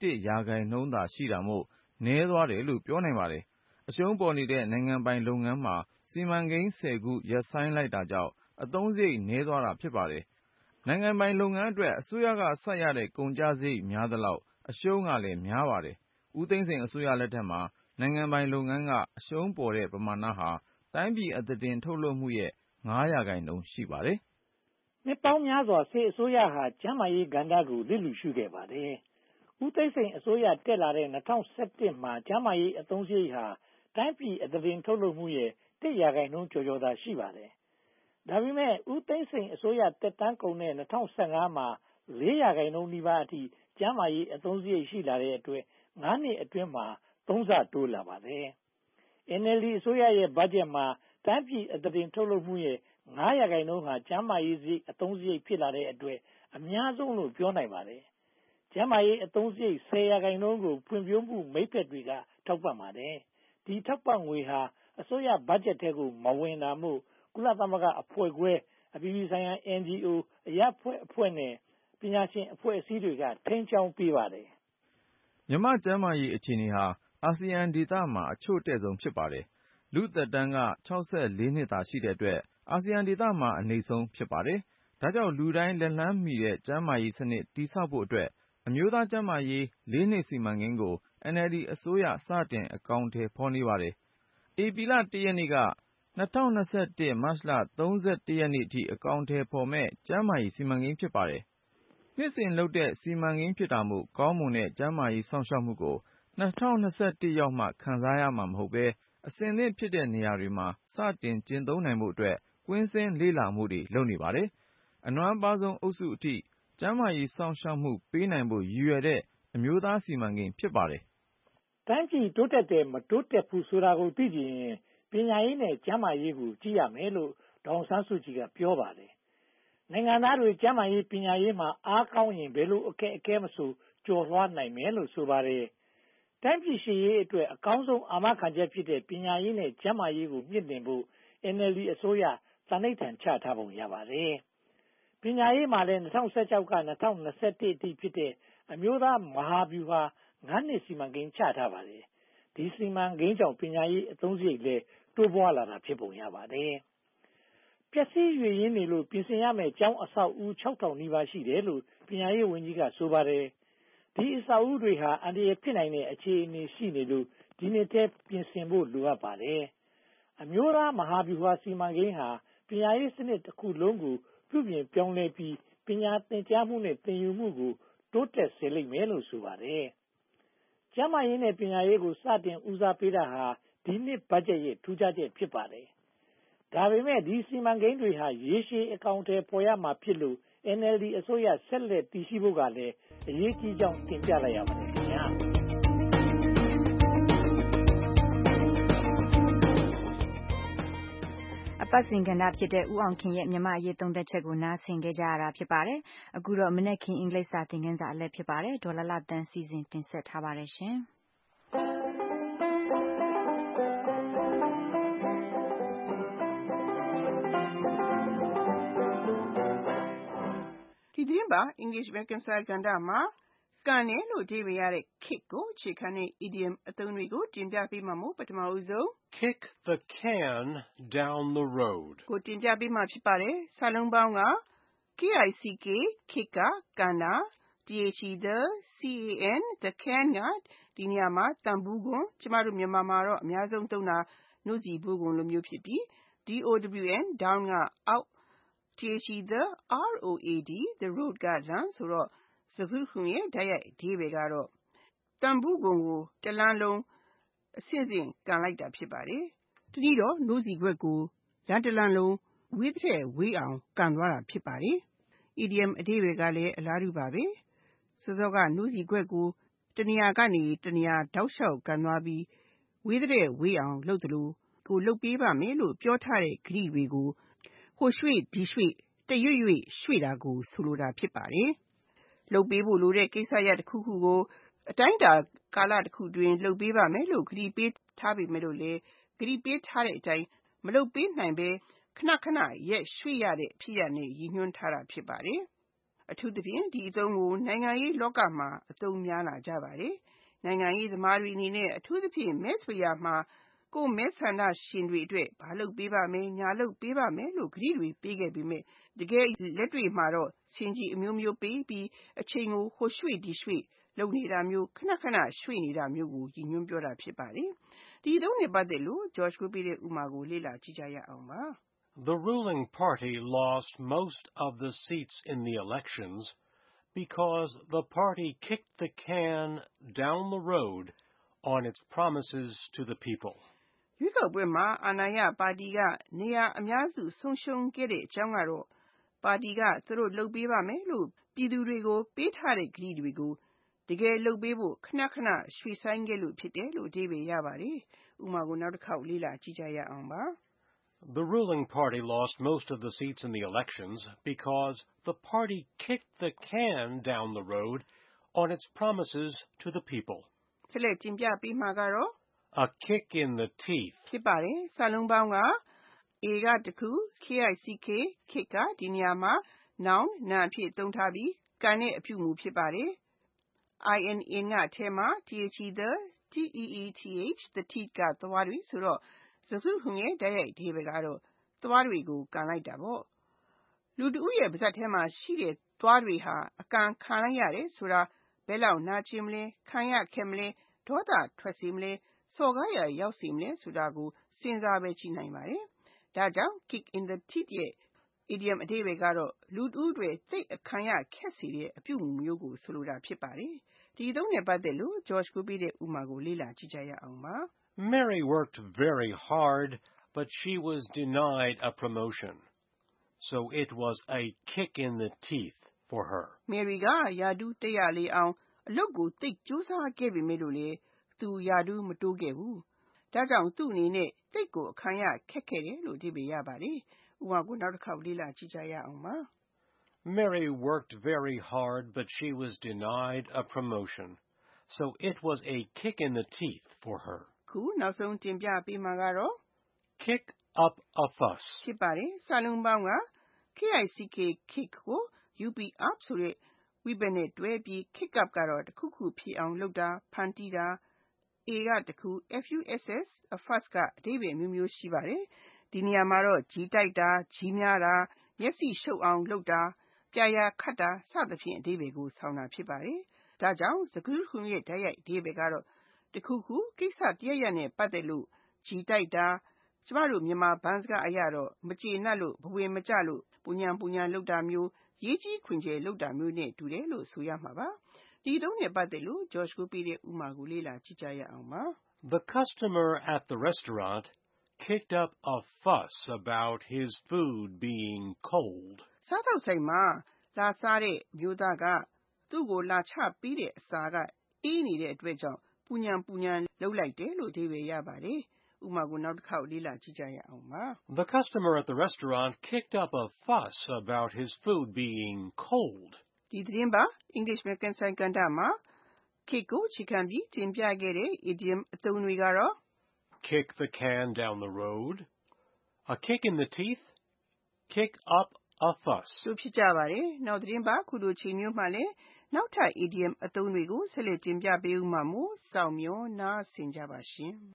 21%သာရှိတာမို့နည်းသွားတယ်လို့ပြောနိုင်ပါတယ်။အရှုံးပေါ်နေတဲ့နိုင်ငံပိုင်လုပ်ငန်းမှာစီမံကိန်း10ခုရပ်ဆိုင်းလိုက်တာကြောင့်အသုံးစရိတ်နည်းသွားတာဖြစ်ပါတယ်။နိုင်ငံပိုင်လုပ်ငန်းအတွက်အစိုးရကဆပ်ရတဲ့ကုန်ကျစရိတ်များသလောက်အရှုံးကလည်းများပါတယ်။ဦးသိန်းစိန်အစိုးရလက်ထက်မှာနိုင်ငံပိုင်လုပ်ငန်းကအရှုံးပေါ်တဲ့ပမာဏဟာတိုင်းပြည်အသားတင်ထုတ်လုပ်မှုရဲ့5%ရှိပါတယ်။နှစ်ပေါင်းများစွာစစ်အစိုးရဟာကျန်းမာရေးကဏ္ဍကိုလစ်လျူရှုခဲ့ပါတယ်။ဦးသိန်းစိန်အစိုးရတက်လာတဲ့2017မှာကျန်းမာရေးအသုံးစရိတ်ဟာတိုင်းပြည်အသားတင်ထုတ်လုပ်မှုရဲ့1%ကျော်ကျော်သာရှိပါတယ်။ဒါပေမဲ့ဦးသိန်းစိန်အစိုးရတက်တန်းကုန်တဲ့2015မှာ4%နီးပါးအထိကျန်းမာရေးအသုံးစရိတ်ရှိလာတဲ့အတွက်9နှစ်အတွင်းမှာ3ဆတိုးလာပါတယ်။ NLD အစိုးရရဲ့ဘတ်ဂျက်မှာတိုင်းပြည်အသားတင်ထုတ်လုပ်မှုရဲ့5%ဟာကျန်းမာရေးစရိတ်အသုံးစရိတ်ဖြစ်လာတဲ့အတွက်အများဆုံးလို့ပြောနိုင်ပါတယ်။ကျန်းမာရေးအသုံးစရိတ်10%ကိုဖွံ့ဖြိုးမှုမိတ်ဖက်တွေကထောက်ပံ့ပါတယ်။ဒီထောက်ပံ့ငွေဟာအစိုးရဘတ်ဂျက်ထဲကိုမဝင်တာမို့ကုလသမဂ္ဂအဖွဲ့ခွဲအပြည်ပြည်ဆိုင်ရာ NGO အရပ်အဖွဲ့နဲ့ပညာရှင်အဖွဲ့အစည်းတွေကထိန်းကျောင်းပေးပါတယ်။မြန်မာ့ကျန်းမာရေးအခြေအနေဟာအာဆီယံဒေသမှာအချို့တဲ့ဆုံးဖြစ်ပါတယ်။လူသက်တမ်းက64နှစ်သာရှိတဲ့အတွက်အာဆီယံဒေသမှာအနိမ့်ဆုံးဖြစ်ပါတယ်။ဒါကြောင့်လူတိုင်းလက်လှမ်းမီတဲ့ကျန်းမာရေးစနစ်တည်ဆောက်ဖို့အတွက်အမျိုးသားကျန်းမာရေး4နှစ်စီမံကိန်းကို NLD အစိုးရစတင်အကောင်အထည်ဖော်နေပါတယ်။ဧပြီလ1ရက်နေ့က2021မတ်လ31ရက်နေ့ထိအကောင်အထည်ဖော်မဲ့ကျန်းမာရေးစီမံကိန်းဖြစ်ပါတယ်။နှစ်စဉ်လုပ်တဲ့စီမံကိန်းဖြစ်တာမို့ကောင်းမွန်တဲ့ကျန်းမာရေးစောင့်ရှောက်မှုကို2021ရောက်မှခံစားရမှာမဟုတ်ပဲအဆင်သင့်ဖြစ်တဲ့နေရာတွေမှာစတင်ကျင့်သုံးနိုင်ဖို့အတွက်ကွင်းဆင်းလေ့လာမှုတွေလုပ်နေပါတယ်။အနွမ်းပါးဆုံးအုပ်စုအထိကျန်းမာရေးစောင့်ရှောက်မှုပေးနိုင်ဖို့ရည်ရွယ်တဲ့အမျိုးသားစီမံကိန်းဖြစ်ပါတယ်။တိုင်းပြည်တိုးတက်တယ်မတိုးတက်ဘူးဆိုတာကိုသိချင်ရင်ပညာရေးနဲ့ကျန်းမာရေးကိုကြည့်ရမယ်လို့ဒေါအောင်ဆန်းစုကြည်ကပြောပါတယ်။နိုင်ငံသားတွေကျန်းမာရေးပညာရေးမှာအားကောင်းရင်ဘယ်လိုအခက်အခဲမဆိုကျော်လွှားနိုင်မယ်လို့ဆိုပါတယ်။တိုင်းပြည်ရှေ့ရေးအတွက်အကောင်းဆုံးအာမခံချက်ဖြစ်တဲ့ပညာရေးနဲ့ကျန်းမာရေးကိုမြင့်တင်ဖို့ NLD အစိုးရသန္နိဋ္ဌာန်ချထားပုံရပါတယ်။ပညာရေးမှာလည်း2016က2021အထိဖြစ်တဲ့အမျိုးသားမဟာဗျူဟာ9နှစ်စီမံကိန်းချထားပါတယ်။ဒီစီမံကိန်းကြောင့်ပညာရေးအသုံးစရိတ်လည်းတိုးပွားလာတာဖြစ်ပုံရပါတယ်။ပျက်စီးရွေ့ရင်းနေလို့ပြင်ဆင်ရမယ့်ကျောင်းအဆောက်အဦ 6000 နီးပါးရှိတယ်လို့ပညာရေးဝန်ကြီးကဆိုပါတယ်။ဒီအဆောက်အဦတွေဟာအန္တရာယ်ဖြစ်နိုင်တဲ့အခြေအနေရှိနေလို့ဒီနှစ်ထဲပြင်ဆင်ဖို့လိုအပ်ပါတယ်။အမျိုးသားမဟာဗျူဟာစီမံကိန်းဟာပညာရေးစနစ်တစ်ခုလုံးကိုပြုပြင်ပြောင်းလဲပြီးပညာသင်ကြားမှုနဲ့သင်ယူမှုကိုတိုးတက်စေလိမ့်မယ်လို့ဆိုပါတယ်။ကျန်းမာရေးနဲ့ပညာရေးကိုစတင်ဦးစားပေးတာဟာဒီနှစ်ဘတ်ဂျက်ရဲ့ထူးခြားချက်ဖြစ်ပါတယ်။ဒါပေမဲ့ဒီစီမံကိန်းတွေဟာရေရှည်အကောင်အထည်ဖော်ရမှာဖြစ်လို့ NLD အစိုးရဆက်လက်တည်ရှိဖို့ကလည်းအရေးကြီးကြောင်းတင်ပြလိုက်ရပါတယ်ခင်ဗျာ။အပတ်စဉ်ကဏ္ဍဖြစ်တဲ့ဦးအောင်ခင်ရဲ့မြန်မာအရေးသုံးသပ်ချက်ကိုနားဆင်ကြရတာဖြစ်ပါတယ်။အခုတော့မနက်ခင်းအင်္ဂလိပ်စာသင်ခန်းစာအလဲဖြစ်ပါတယ်။ဒေါ်လာလတန်းစီစဉ်တင်ဆက်ထားပါတယ်ရှင်။ဒီသတင်းပါ English Reconcile ကဏ္ဍမှာကန်တယ်လို့အဓိပ္ပာယ်ရတဲ့ kick ကိုအခြေခံတဲ့ idiom အသုံးတွေကိုတင်ပြပေးမှာမို့ပထမဦးဆုံး Kick the can down the road ကိုတင်ပြပေးမှာဖြစ်ပါတယ်။စာလုံးပေါင်းက kick kick ကကန်တာ the can ကဒီနေရာမှာတန်ဘူးခွန်ကျမတို့မြန်မာမှာတော့အများဆုံးသုံးတာနှုတ်စီဘူးခွန်လိုမျိုးဖြစ်ပြီး down ကအောက်the road ကလမ်းဆိုတော့စကားစုတခုရဲ့တိုက်ရိုက်အဓိပ္ပာယ်ကတော့တန်ဘူးခွန်ကိုတလမ်းလုံးအဆင့်ဆင့်ကန်လိုက်တာဖြစ်ပါတယ်။တနည်းတော့နှုတ်စီခွက်ကိုလမ်းတလမ်းလုံးဝေးတဲ့ဝေးအောင်ကန်သွားတာဖြစ်ပါတယ်။ idiom အဓိပ္ပာယ်ကလည်းအလားတူပါပဲ။စောစောကနှုတ်စီခွက်ကိုတနေရာကနေတနေရာတောက်လျှောက်ကန်သွားပြီးဝေးတဲ့ဝေးအောင်လုပ်သလိုကိုလုပ်ပေးပါမယ်လို့ပြောထားတဲ့ဂတိတွေကိုဟိုရွှေ့ဒီရွှေ့တရွေ့ရွေ့ရွှေ့တာကိုဆိုလိုတာဖြစ်ပါတယ်။လုပ်ပေးဖို့လိုတဲ့ကိစ္စရပ်တစ်ခုခုကိုအတိုင်းအတာကာလတစ်ခုတွင်လုပ်ပေးပါမယ်လို့ဂတိပေးထားပေမဲ့လို့လည်းဂတိပေးထားတဲ့အတိုင်းမလုပ်ပေးနိုင်ဘဲခဏခဏရက်ရွှေ့ရတဲ့ဖြစ်ရပ်နဲ့ရည်ညွှန်းထားတာဖြစ်ပါတယ်။အထူးသဖြင့်ဒီအသုံးကိုနိုင်ငံရေးလောကမှာအသုံးများလာကြပါတယ်။နိုင်ငံရေးသမားတွေအနေနဲ့အထူးသဖြင့်မဲဆွေရမှာကိုယ်မဲဆန္ဒရှင်တွေအတွက်ဘာလုပ်ပေးပါမယ်ညာလုပ်ပေးပါမယ်လို့ကတိတွေပေးခဲ့ပေမဲ့တကယ်လက်တွေ့မှာတော့ဆင်ကြီးအမျိုးမျိုးပေးပြီးအချိန်ကိုဟိုရွှေ့ဒီရွှေ့လုပ်နေတာမျိုးခဏခဏရွှေ့နေတာမျိုးကိုရည်ညွှန်းပြောတာဖြစ်ပါတယ်။ဒီအသုံးနဲ့ပတ်သက်လို့ George ကိုပေးတဲ့ဥပမာကိုလေ့လာကြည့်ကြရအောင်ပါ။ The ruling party lost most of the seats in the elections because the party kicked the can down the road on its promises to the people. ရွေးကောက်ပွဲမှာအာဏာရပါတီကနေရာအများစုဆုံးရှုံးခဲ့တဲ့အကြောင်းကတော့ပါတီကသူတို့လုပ်ပေးပါမယ်လို့ပြည်သူတွေကိုပေးထားတဲ့ကတိတွေကိုတကယ်လုပ်ပေးဖို့ခဏခဏရွှေ့ဆိုင်းခဲ့လို့ဖြစ်တယ်လို့အဓိပ္ပာယ်ရပါတယ်။ဥပမာကိုနောက်တစ်ခေါက်လေ့လာကြည့်ကြရအောင်ပါ။ The ruling party lost most of the seats in the elections because the party kicked the can down the road on its promises to the people. ဆက်လက်တင်ပြပေးမှာကတော့ A kick in the teeth. ဖြစ်ပါတယ်။စာလုံးပေါင်းက A ကတစ်ခု K-I-C-K kick ကဒီနေရာမှာ noun နာမ်အဖြစ်သုံးထားပြီးကန်တဲ့အပြုအမူဖြစ်ပါတယ်။ I-N-N ကထဲမှာ T-H-E the T-E-E-T-H the teeth ကသွားတွေဆိုတော့စကားစုတခုရဲ့တိုက်ရိုက်အဓိပ္ပာယ်ကတော့သွားတွေကိုကန်လိုက်တာပေါ့။လူတဦးရဲ့ပါးစပ်ထဲမှာရှိတဲ့သွားတွေဟာအကန်ခံလိုက်ရတယ်ဆိုတာဘယ်လောက်နာကျင်မလဲခံရခဲ့မလဲဒေါသထွက်စေမလဲစော်ကားရရောက်စေမလဲဆိုတာကိုစဉ်းစားပဲကြည့်နိုင်ပါတယ်။ဒါကြောင့် kick in the teeth ရဲ့ idiom အဓိပ္ပာယ်ကတော့လူတဦးတွေသိအခံရခက်စေတဲ့အပြုအမူမျိုးကိုဆိုလိုတာဖြစ်ပါတယ်။ဒီအသုံးနဲ့ပတ်သက်လို့ George ကိုပေးတဲ့ဥပမာကိုလေ့လာကြည့်ကြရအောင်ပါ။ Mary worked very hard, but she was denied a promotion. So it was a kick in the teeth for her. Mary ကယာဒူးတက်ရလေအောင်အလုပ်ကိုသိကြိုးစားခဲ့ပေမဲ့လို့လေသူယာဒူးမတိုးခဲ့ဘူး။ဒါကြောင့်သူ့အနေနဲ့သိကိုအခံရခက်ခဲ့တယ်လို့အဓိပ္ပာယ်ရပါတယ်။ဥပမာကိုနောက်တစ်ခေါက်လေ့လာကြည့်ကြရအောင်ပါ။ Mary worked very hard, but she was denied a promotion. So it was a kick in the teeth for her. ခုနောက်ဆုံးတင်ပြပေးမှာကတော့ Kick up a fuss. ဖြစ်ပါတယ်။စာလုံးပေါင်းက K-I-C-K kick ကို up ဆိုတဲ့ဝိဘတ်နဲ့တွဲပြီး kick up ကတော့တစ်ခုခုဖြစ်အောင်လုပ်တာဖန်တီးတာ A ကတစ်ခု F-U-S-S a fuss ကအဓိပ္ပာယ်မျိုးမျိုးရှိပါတယ်။ဒီနေရာမှာတော့ကြီးတိုက်တာကြီးများတာမျက်စိရှုပ်အောင်လုပ်တာပြာရာခတ်တာစသဖြင့်အဓိပ္ပာယ်ကိုဆောင်တာဖြစ်ပါတယ်။ဒါကြောင့်စကားစုရဲ့တိုက်ရိုက်အဓိပ္ပာယ်ကတော့တစ်ခုခုကိစ္စတရရက်နဲ့ပတ်သက်လို့ကြီးတိုက်တာကျမတို့မြန်မာဘန်းစကားအရတော့မကျေနပ်လို့ဘဝင်မကျလို့ပူညံလုပ်တာမျိုးရေးကြီးခွင်ကျယ်လုပ်တာမျိုးနဲ့တူတယ်လို့ဆိုရမှာပါ။ဒီသုံးနဲ့ပတ်သက်လို့ George ကိုပေးတဲ့ဥပမာကိုလေ့လာကြည့်ကြရအောင်ပါ။ The customer at the restaurant kicked up a fuss about his food being cold. စားသောက်ဆိုင်မှာလာစားတဲ့မျိုးသားကသူ့ကိုလာချပေးတဲ့အစာကအေးနေတဲ့အတွက်ကြောင့်ပူညံလုပ်လိုက်တယ်လို့အဓိပ္ပာယ်ရပါတယ်။ဥပမာကိုနောက်တစ်ခေါက်လေ့လာကြည့်ကြရအောင်ပါ။ The customer at the restaurant kicked up a fuss about his food being cold. ဒီသတင်းပါ English American စံကဏ္ဍမှာ kick ကိုအခြေခံပြီးတင်ပြခဲ့တဲ့ idiom အသုံးတွေကတော့ kick the can down the road, a kick in the teeth, kick up a fuss. ဆိုဖြစ်ကြပါတယ်။နောက်သတင်းပါခုလိုချိန်မျိုးမှလည်းနောက်ထပ် idiom အသုံးတွေကိုဆက်လက်တင်ပြပေးဦးမှာမို့စောင့်မျှော်နားဆင်ကြပါရှင်။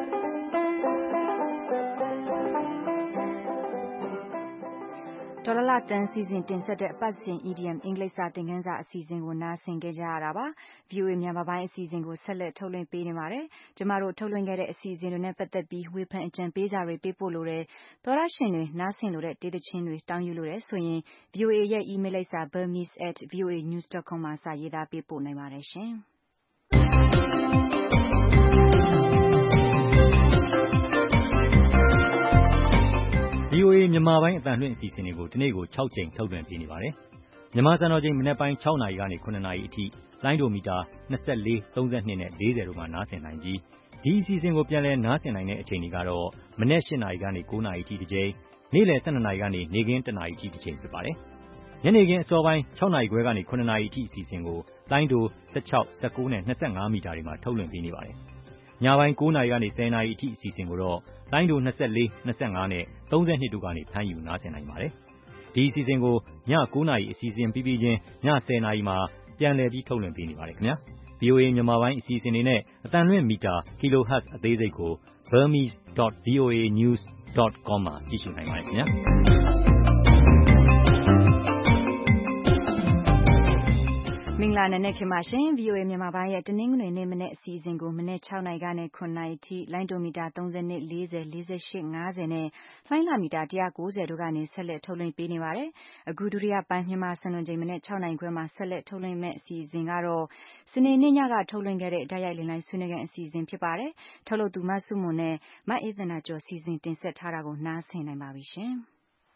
ဒေါ်လာလာတန်းစီစဉ်တင်ဆက်တဲ့အပတ်စဉ် idiom အင်္ဂလိပ်စာသင်ခန်းစာအစီအစဉ်ကိုနားဆင်ကြရတာပါ။ VOA မြန်မာပိုင်းအစီအစဉ်ကိုဆက်လက်ထုတ်လွှင့်ပေးနေပါတယ်။ကျမတို့ထုတ်လွှင့်ခဲ့တဲ့အစီအစဉ်တွေနဲ့ပတ်သက်ပြီးဝေဖန်အကြံပေးစာတွေပေးပို့လို့သောရရှင်တွေနားဆင်လို့တဲ့တေးသချင်းတွေတောင်းယူလို့တဲ့ဆိုရင် VOA ရဲ့ email လိပ်စာ burmese@voanews.com မှာစာရေးသားပေးပို့နိုင်ပါတယ်ရှင်။ VOA မြန်မာပိုင်းအသံလွှင့်အစီအစဉ်တွေကိုဒီနေ့ကို6ကြိမ်ထုတ်လွှင့်ပေးနေပါတယ်။မြန်မာစံတော်ချိန်မနေ့ပိုင်း6နာရီကနေ9နာရီအထိလိုင်းဒိုမီတာ24 32နဲ့40တို့မှာနားဆင်နိုင်ပြီးဒီအစီအစဉ်ကိုပြန်လည်နားဆင်နိုင်တဲ့အချိန်တွေကတော့မနေ့8နာရီကနေ9နာရီအထိတစ်ကြိမ်နေ့လယ်12နာရီကနေနေ့ခင်း1နာရီအထိတစ်ကြိမ်ဖြစ်ပါတယ်။ညနေခင်းအစောပိုင်း6နာရီခွဲကနေ9နာရီအထိအစီအစဉ်ကိုလိုင်းဒို16 19နဲ့25မီတာတွေမှာထုတ်လွှင့်ပေးနေပါတယ်။ညပိုင်း9နာရီကနေ10နာရီအထိအစီအစဉ်ကိုတော့လိုင်းဒို24, 25နဲ့ 32တို့ကနေဖမ်းယူနားဆင်နိုင်ပါတယ်။ဒီအစီအစဉ်ကိုည9 နာရီအစီအစဉ်ပြီးပြီးချင်းည10 နာရီမှာပြန်လည်ပြီးထုတ်လွှင့်ပေးနေပါတယ်ခင်ဗျာ။ VOA မြန်မာပိုင်းအစီအစဉ်တွေနဲ့အသံလွှင့်မီတာ kilohertz အသေးစိတ်ကို burmese.voanews.com မှာကြည့်ရှုနိုင်ပါတယ်ခင်ဗျာ။မင်္ဂလာနံနက်ခင်းပါရှင် VOA မြန်မာပိုင်းရဲ့တနင်္ဂနွေနေ့မနေ့အစီအစဉ်ကိုမနေ့6နာရီကနေ9နာရီထိလိုင်းဒိုမီတာ32 40 48 50နဲ့လိုင်းလာမီတာ190တို့ကနေဆက်လက်ထုတ်လွှင့်ပေးနေပါတယ်။အခုဒုတိယပိုင်းမြန်မာစံတော်ချိန်မနေ့6နာရီခွဲမှာဆက်လက်ထုတ်လွှင့်မဲ့အစီအစဉ်ကတော့စနေနေ့ညကထုတ်လွှင့်ခဲ့တဲ့ဓာတ်ရိုက်လိုင်းဆွေးနွေးခန်းအစီအစဉ်ဖြစ်ပါတယ်။ထုတ်လုပ်သူမဆုမွန်နဲ့မအေးသန္တာကျော်စီစဉ်တင်ဆက်ထားတာကိုနားဆင်နိုင်ပါပြီရှင်။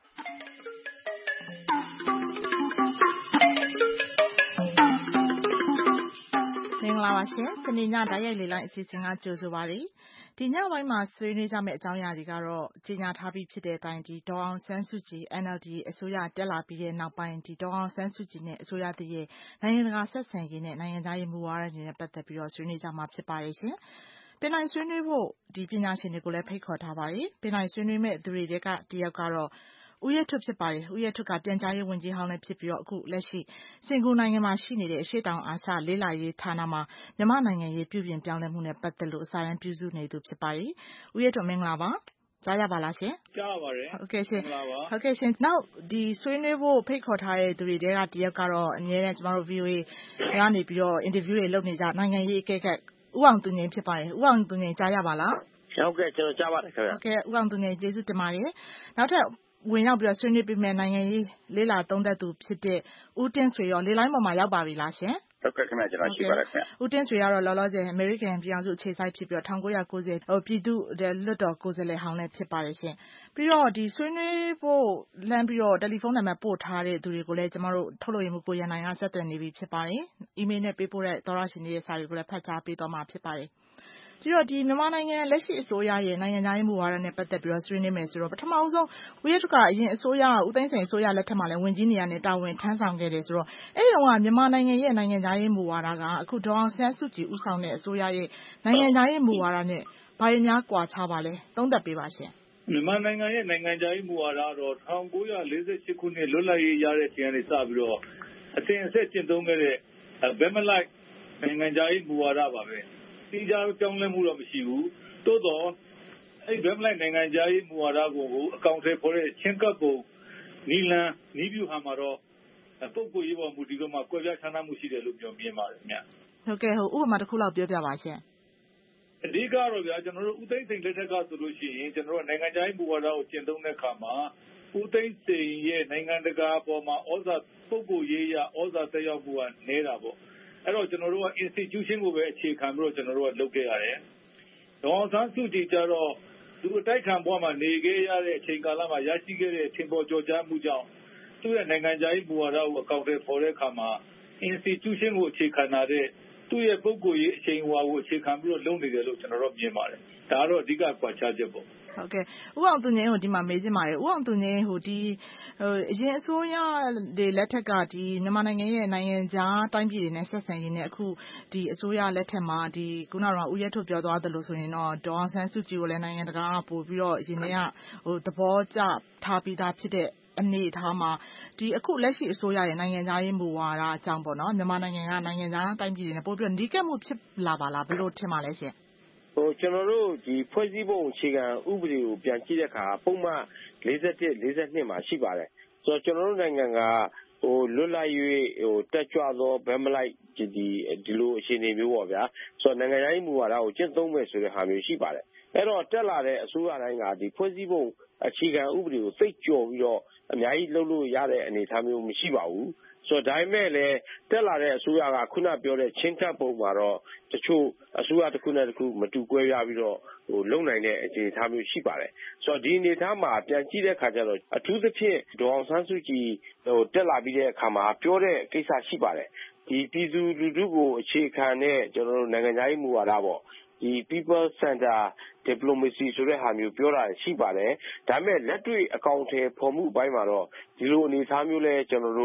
မင်္ဂလာပါရှင်စနေညဓာတ်ရိုက်လေလိုင်းအစီအစဉ်ကကြိုဆိုပါရစေဒီညပိုင်းမှာဆွေးနွေးကြမယ့်အကြောင်းအရာတွေကတော့ကြေညာထားပြီးဖြစ်တဲ့အတိုင်းဒီဒေါ်အောင်ဆန်းစုကြည် NLD အစိုးရတက်လာပြီးတဲ့နောက်ပိုင်းဒီဒေါ်အောင်ဆန်းစုကြည်နဲ့အစိုးရတည်းရဲ့နိုင်ငံတကာဆက်ဆံရေးနဲ့နိုင်ငံသားရေးမူဝါဒတွေနဲ့ပတ်သက်ပြီးတော့ဆွေးနွေးကြမှာဖြစ်ပါတယ်ရှင်ပင်နိုင်ဆွေးနွေးဖို့ဒီပညာရှင်တွေကိုလည်းဖိတ်ခေါ်ထားပါတယ်ပင်နိုင်ဆွေးနွေးမဲ့သူတွေကတယောက်ကတော့ဦးရဲထွတ်ဖြစ်ပါတယ်ဦးရဲထွတ်ကပြန်ကြားရေးဝန်ကြီးဟောင်းလည်းဖြစ်ပြီးတော့အခုလက်ရှိစင်ကာပူနိုင်ငံမှာရှိနေတဲ့အရှေ့တောင်အာရှလေးလာရေးဌာနမှာမြန်မာနိုင်ငံရေးပြုပြင်ပြောင်းလဲမှုနဲ့ပတ်သက်လို့အစာရန်ပြုစုနေသူဖြစ်ပါတယ်ဦးရဲထွတ်မင်္ဂလာပါကြားရပါလားရှင်ကြားပါတယ်ဟုတ်ကဲ့ရှင်ဟုတ်ကဲ့ရှင်နောက်ဒီဆွေးနွေးဖို့ဖိတ်ခေါ်ထားတဲ့သူတွေကတယောက်ကတော့အများနဲ့ကျမတို့ VOA ကနေပြီးတော့ interview တွေလုပ်နေကြနိုင်ငံရေးအကဲခတ်ဦးအောင်သူငြိမ်ဖြစ်ပါတယ်ဦးအောင်သူငြိမ်ကြားရပါလားဟုတ်ကဲ့ကျွန်တော်ကြားပါတယ်ခင်ဗျဟုတ်ကဲ့ဦးအောင်သူငြိမ်ကျေးဇူးတင်ပါတယ်နောက်ထပ်ဝင်ရောက်ပြီးတော့ဆွေးနွေးပေးမယ်နိုင်ငံရေးလေးလာသုံးသက်သူဖြစ်တဲ့ဦးတင်းဆွေရောလေလိုင်းပေါ်မှာရောက်ပါပြီလားရှင်ဟုတ်ကဲ့ခင်ဗျကျွန်တော်ရှိပါတယ်ခင်ဗျဦးတင်းဆွေကတော့လောလောဆယ်အမေရိကန်ပြည်ထောင်စုအခြေစိုက်ဖြစ်ပြီးတော့1990ပြည်သူ့လွှတ်တော်ကိုယ်စားလှယ်ဟောင်းလည်းဖြစ်ပါတယ်ရှင်ပြီးတော့ဒီဆွေးနွေးဖို့လမ်းပြီးတော့တယ်လီဖုန်းနံပါတ်ပို့ထားတဲ့သူတွေကိုလည်းကျမတို့ထုတ်လို့ရမှုကိုရန်နိုင်ကဆက်သွယ်နေပြီဖြစ်ပါတယ်အီးမေးလ်နဲ့ပေးပို့တဲ့သောရရှင်တွေရဲ့စာတွေကိုလည်းဖတ်ကြားပေးသွားမှာဖြစ်ပါတယ်ဒီတော့ဒီမြန်မာနိုင်ငံလက်ရှိအစိုးရရဲ့နိုင်ငံသားရေးမူဝါဒနဲ့ပတ်သက်ပြီးတော့ဆွေးနွေးမယ်ဆိုတော့ပထမဆုံးဦးရဲထွတ်ကအရင်အစိုးရဦးသိန်းစိန်အစိုးရလက်ထက်မှာလည်းဝန်ကြီးနေရာနဲ့တာဝန်ထမ်းဆောင်ခဲ့တယ်ဆိုတော့အဲ့ဒီတော့မြန်မာနိုင်ငံရဲ့နိုင်ငံသားရေးမူဝါဒကအခုဒေါ်အောင်ဆန်းစုကြည်ဦးဆောင်တဲ့အစိုးရရဲ့နိုင်ငံသားရေးမူဝါဒနဲ့ဘာတွေများကွာခြားပါလဲသုံးသပ်ပေးပါရှင်မြန်မာနိုင်ငံရဲ့နိုင်ငံသားရေးမူဝါဒတော့1948ခုနှစ်လွတ်လပ်ရေးရတဲ့အချိန်ကနေစပြီးတော့အစဉ်အဆက်ကျင့်သုံးခဲ့တဲ့ဘက်မလိုက်နိုင်ငံသားရေးမူဝါဒပါပဲတိကျပြောင်းလဲမှုတော့မရှိဘူးသို့တော့အဲ့ဘက်မလိုက်နိုင်ငံသားရေးမူဝါဒကိုအကောင့်ထဲပေါ်တဲ့ချင်းကပ်ပုံနီလန်နီးပြူဟာမှာတော့ပုဂ္ဂိုလ်ရေးပေါ်မူဒီတော့မှကွဲပြားခြားနားမှုရှိတယ်လို့ပြောမြင်ပါတယ်ခင်ဗျဟုတ်ကဲ့ဟုတ်ဥပမာတစ်ခုလောက်ပြောပြပါရှင်အဓိကတော့ဗျာကျွန်တော်တို့ဦးသိန်းစိန်လက်ထက်ကဆိုလို့ရှိရင်ကျွန်တော်တို့နိုင်ငံသားရေးမူဝါဒကိုကျင့်သုံးတဲ့အခါမှာဦးသိန်းစိန်ရဲ့နိုင်ငံတကာပေါ်မှာဩဇာပုဂ္ဂိုလ်ရေးရဩဇာတက်ရောက်မှုကနေတာပေါ့အဲ့တော့ကျွန်တော်တို့က institution ကိုပဲအခြေခံပြီးတော့ကျွန်တော်တို့ကလုပ်ခဲ့ရတယ်။ဒေါ်အောင်ဆန်းစုကြည်ကြတော့သူအတိုက်ခံဘဝမှာနေခဲ့ရတဲ့အချိန်ကာလမှာရရှိခဲ့တဲ့ထင်ပေါ်ကျော်ကြားမှုကြောင့်သူ့ရဲ့နိုင်ငံခြားရေးမူဝါဒကိုအကောင့်ထဲပေါ်တဲ့အခါမှာ institution ကိုအခြေခံတဲ့သူ့ရဲ့ပုဂ္ဂိုလ်ရေးအချိန်အဝါကိုအခြေခံပြီးတော့လုပ်နေတယ်လို့ကျွန်တော်တို့မြင်ပါတယ်။ဒါကတော့အဓိကကွာခြားချက်ပေါ့ဟုတ်ကဲ့ဦးအောင်သူငြိမ်းကိုဒီမှာမေးချင်ပါတယ်ဦးအောင်သူငြိမ်းဟိုဒီအရင်အစိုးရတွေလက်ထက်ကဒီမြန်မာနိုင်ငံရဲ့နိုင်ငံခြားတိုင်းပြည်တွေနဲ့ဆက်ဆံရေးနဲ့အခုဒီအစိုးရလက်ထက်မှာဒီခုနကဦးရဲထွတ်ပြောသွားသလိုဆိုရင်တော့ဒေါ်အောင်ဆန်းစုကြည်ကိုလည်းနိုင်ငံတကာကပို့ပြီးတော့အရင်ကသဘောကျထားပြီးသားဖြစ်တဲ့အနေအထားမှာဒီအခုလက်ရှိအစိုးရရဲ့နိုင်ငံသားရေးမူဝါဒအကြောင်းပေါ့နော်မြန်မာနိုင်ငံကနိုင်ငံသားတိုင်းပြည်တွေနဲ့ပို့ပြီးတော့နှီးကပ်မှုဖြစ်လာပါလားဘယ်လိုထင်ပါလဲရှင်ကျွန်တော်တို့ဒီဖွဲ့စည်းပုံအခြေခံဥပဒေကိုပြန်ကြည့်တဲ့အခါပုံမှန်41 42မှာရှိပါတယ်ဆိုတော့ကျွန်တော်တို့နိုင်ငံကလွတ်လပ်ရေးတက်ကြွသောဗန်းမလိုက်ဒီလိုအခြေအနေမျိုးပေါ့ဗျာဆိုတော့နိုင်ငံရေးမူဝါဒကိုကျင့်သုံးမယ်ဆိုတဲ့ဟာမျိုးရှိပါတယ်အဲ့တော့တက်လာတဲ့အစိုးရတိုင်းကဒီဖွဲ့စည်းပုံအခြေခံဥပဒေကိုသိကြော်ပြီးတော့အများကြီးလုပ်လို့ရတဲ့အနေအထားမျိုးမရှိပါဘူးဆိုတော့ဒါပေမဲ့လည်းတက်လာတဲ့အစိုးရကခုနပြောတဲ့ချင်းကပ်ပုံမှာတော့တချို့အစိုးရတစ်ခုနဲ့တစ်ခုမတူကွဲပြားပြီးတော့လုံနိုင်တဲ့အခြေအနေထားမျိုးရှိပါတယ်ဆိုတော့ဒီအနေအထားမှာပြန်ကြည့်တဲ့အခါကျတော့အထူးသဖြင့်ဒေါ်အောင်ဆန်းစုကြည်တက်လာပြီးတဲ့အခါမှာပြောတဲ့ကိစ္စရှိပါတယ်ဒီပြည်သူလူထုကိုအခြေခံတဲ့ကျွန်တော်တို့နိုင်ငံရေးမူဝါဒပေါ့ဒီ people center diplomacy ဆိုတဲ့ဟာမျိုးပြောတာရှိပါတယ်ဒါပေမဲ့လက်တွေ့အကောင့်ထဲပေါ်မှုအပိုင်းမှာတော့ဒီလိုအနေအထားမျိုးလဲကျွန်တော်တို့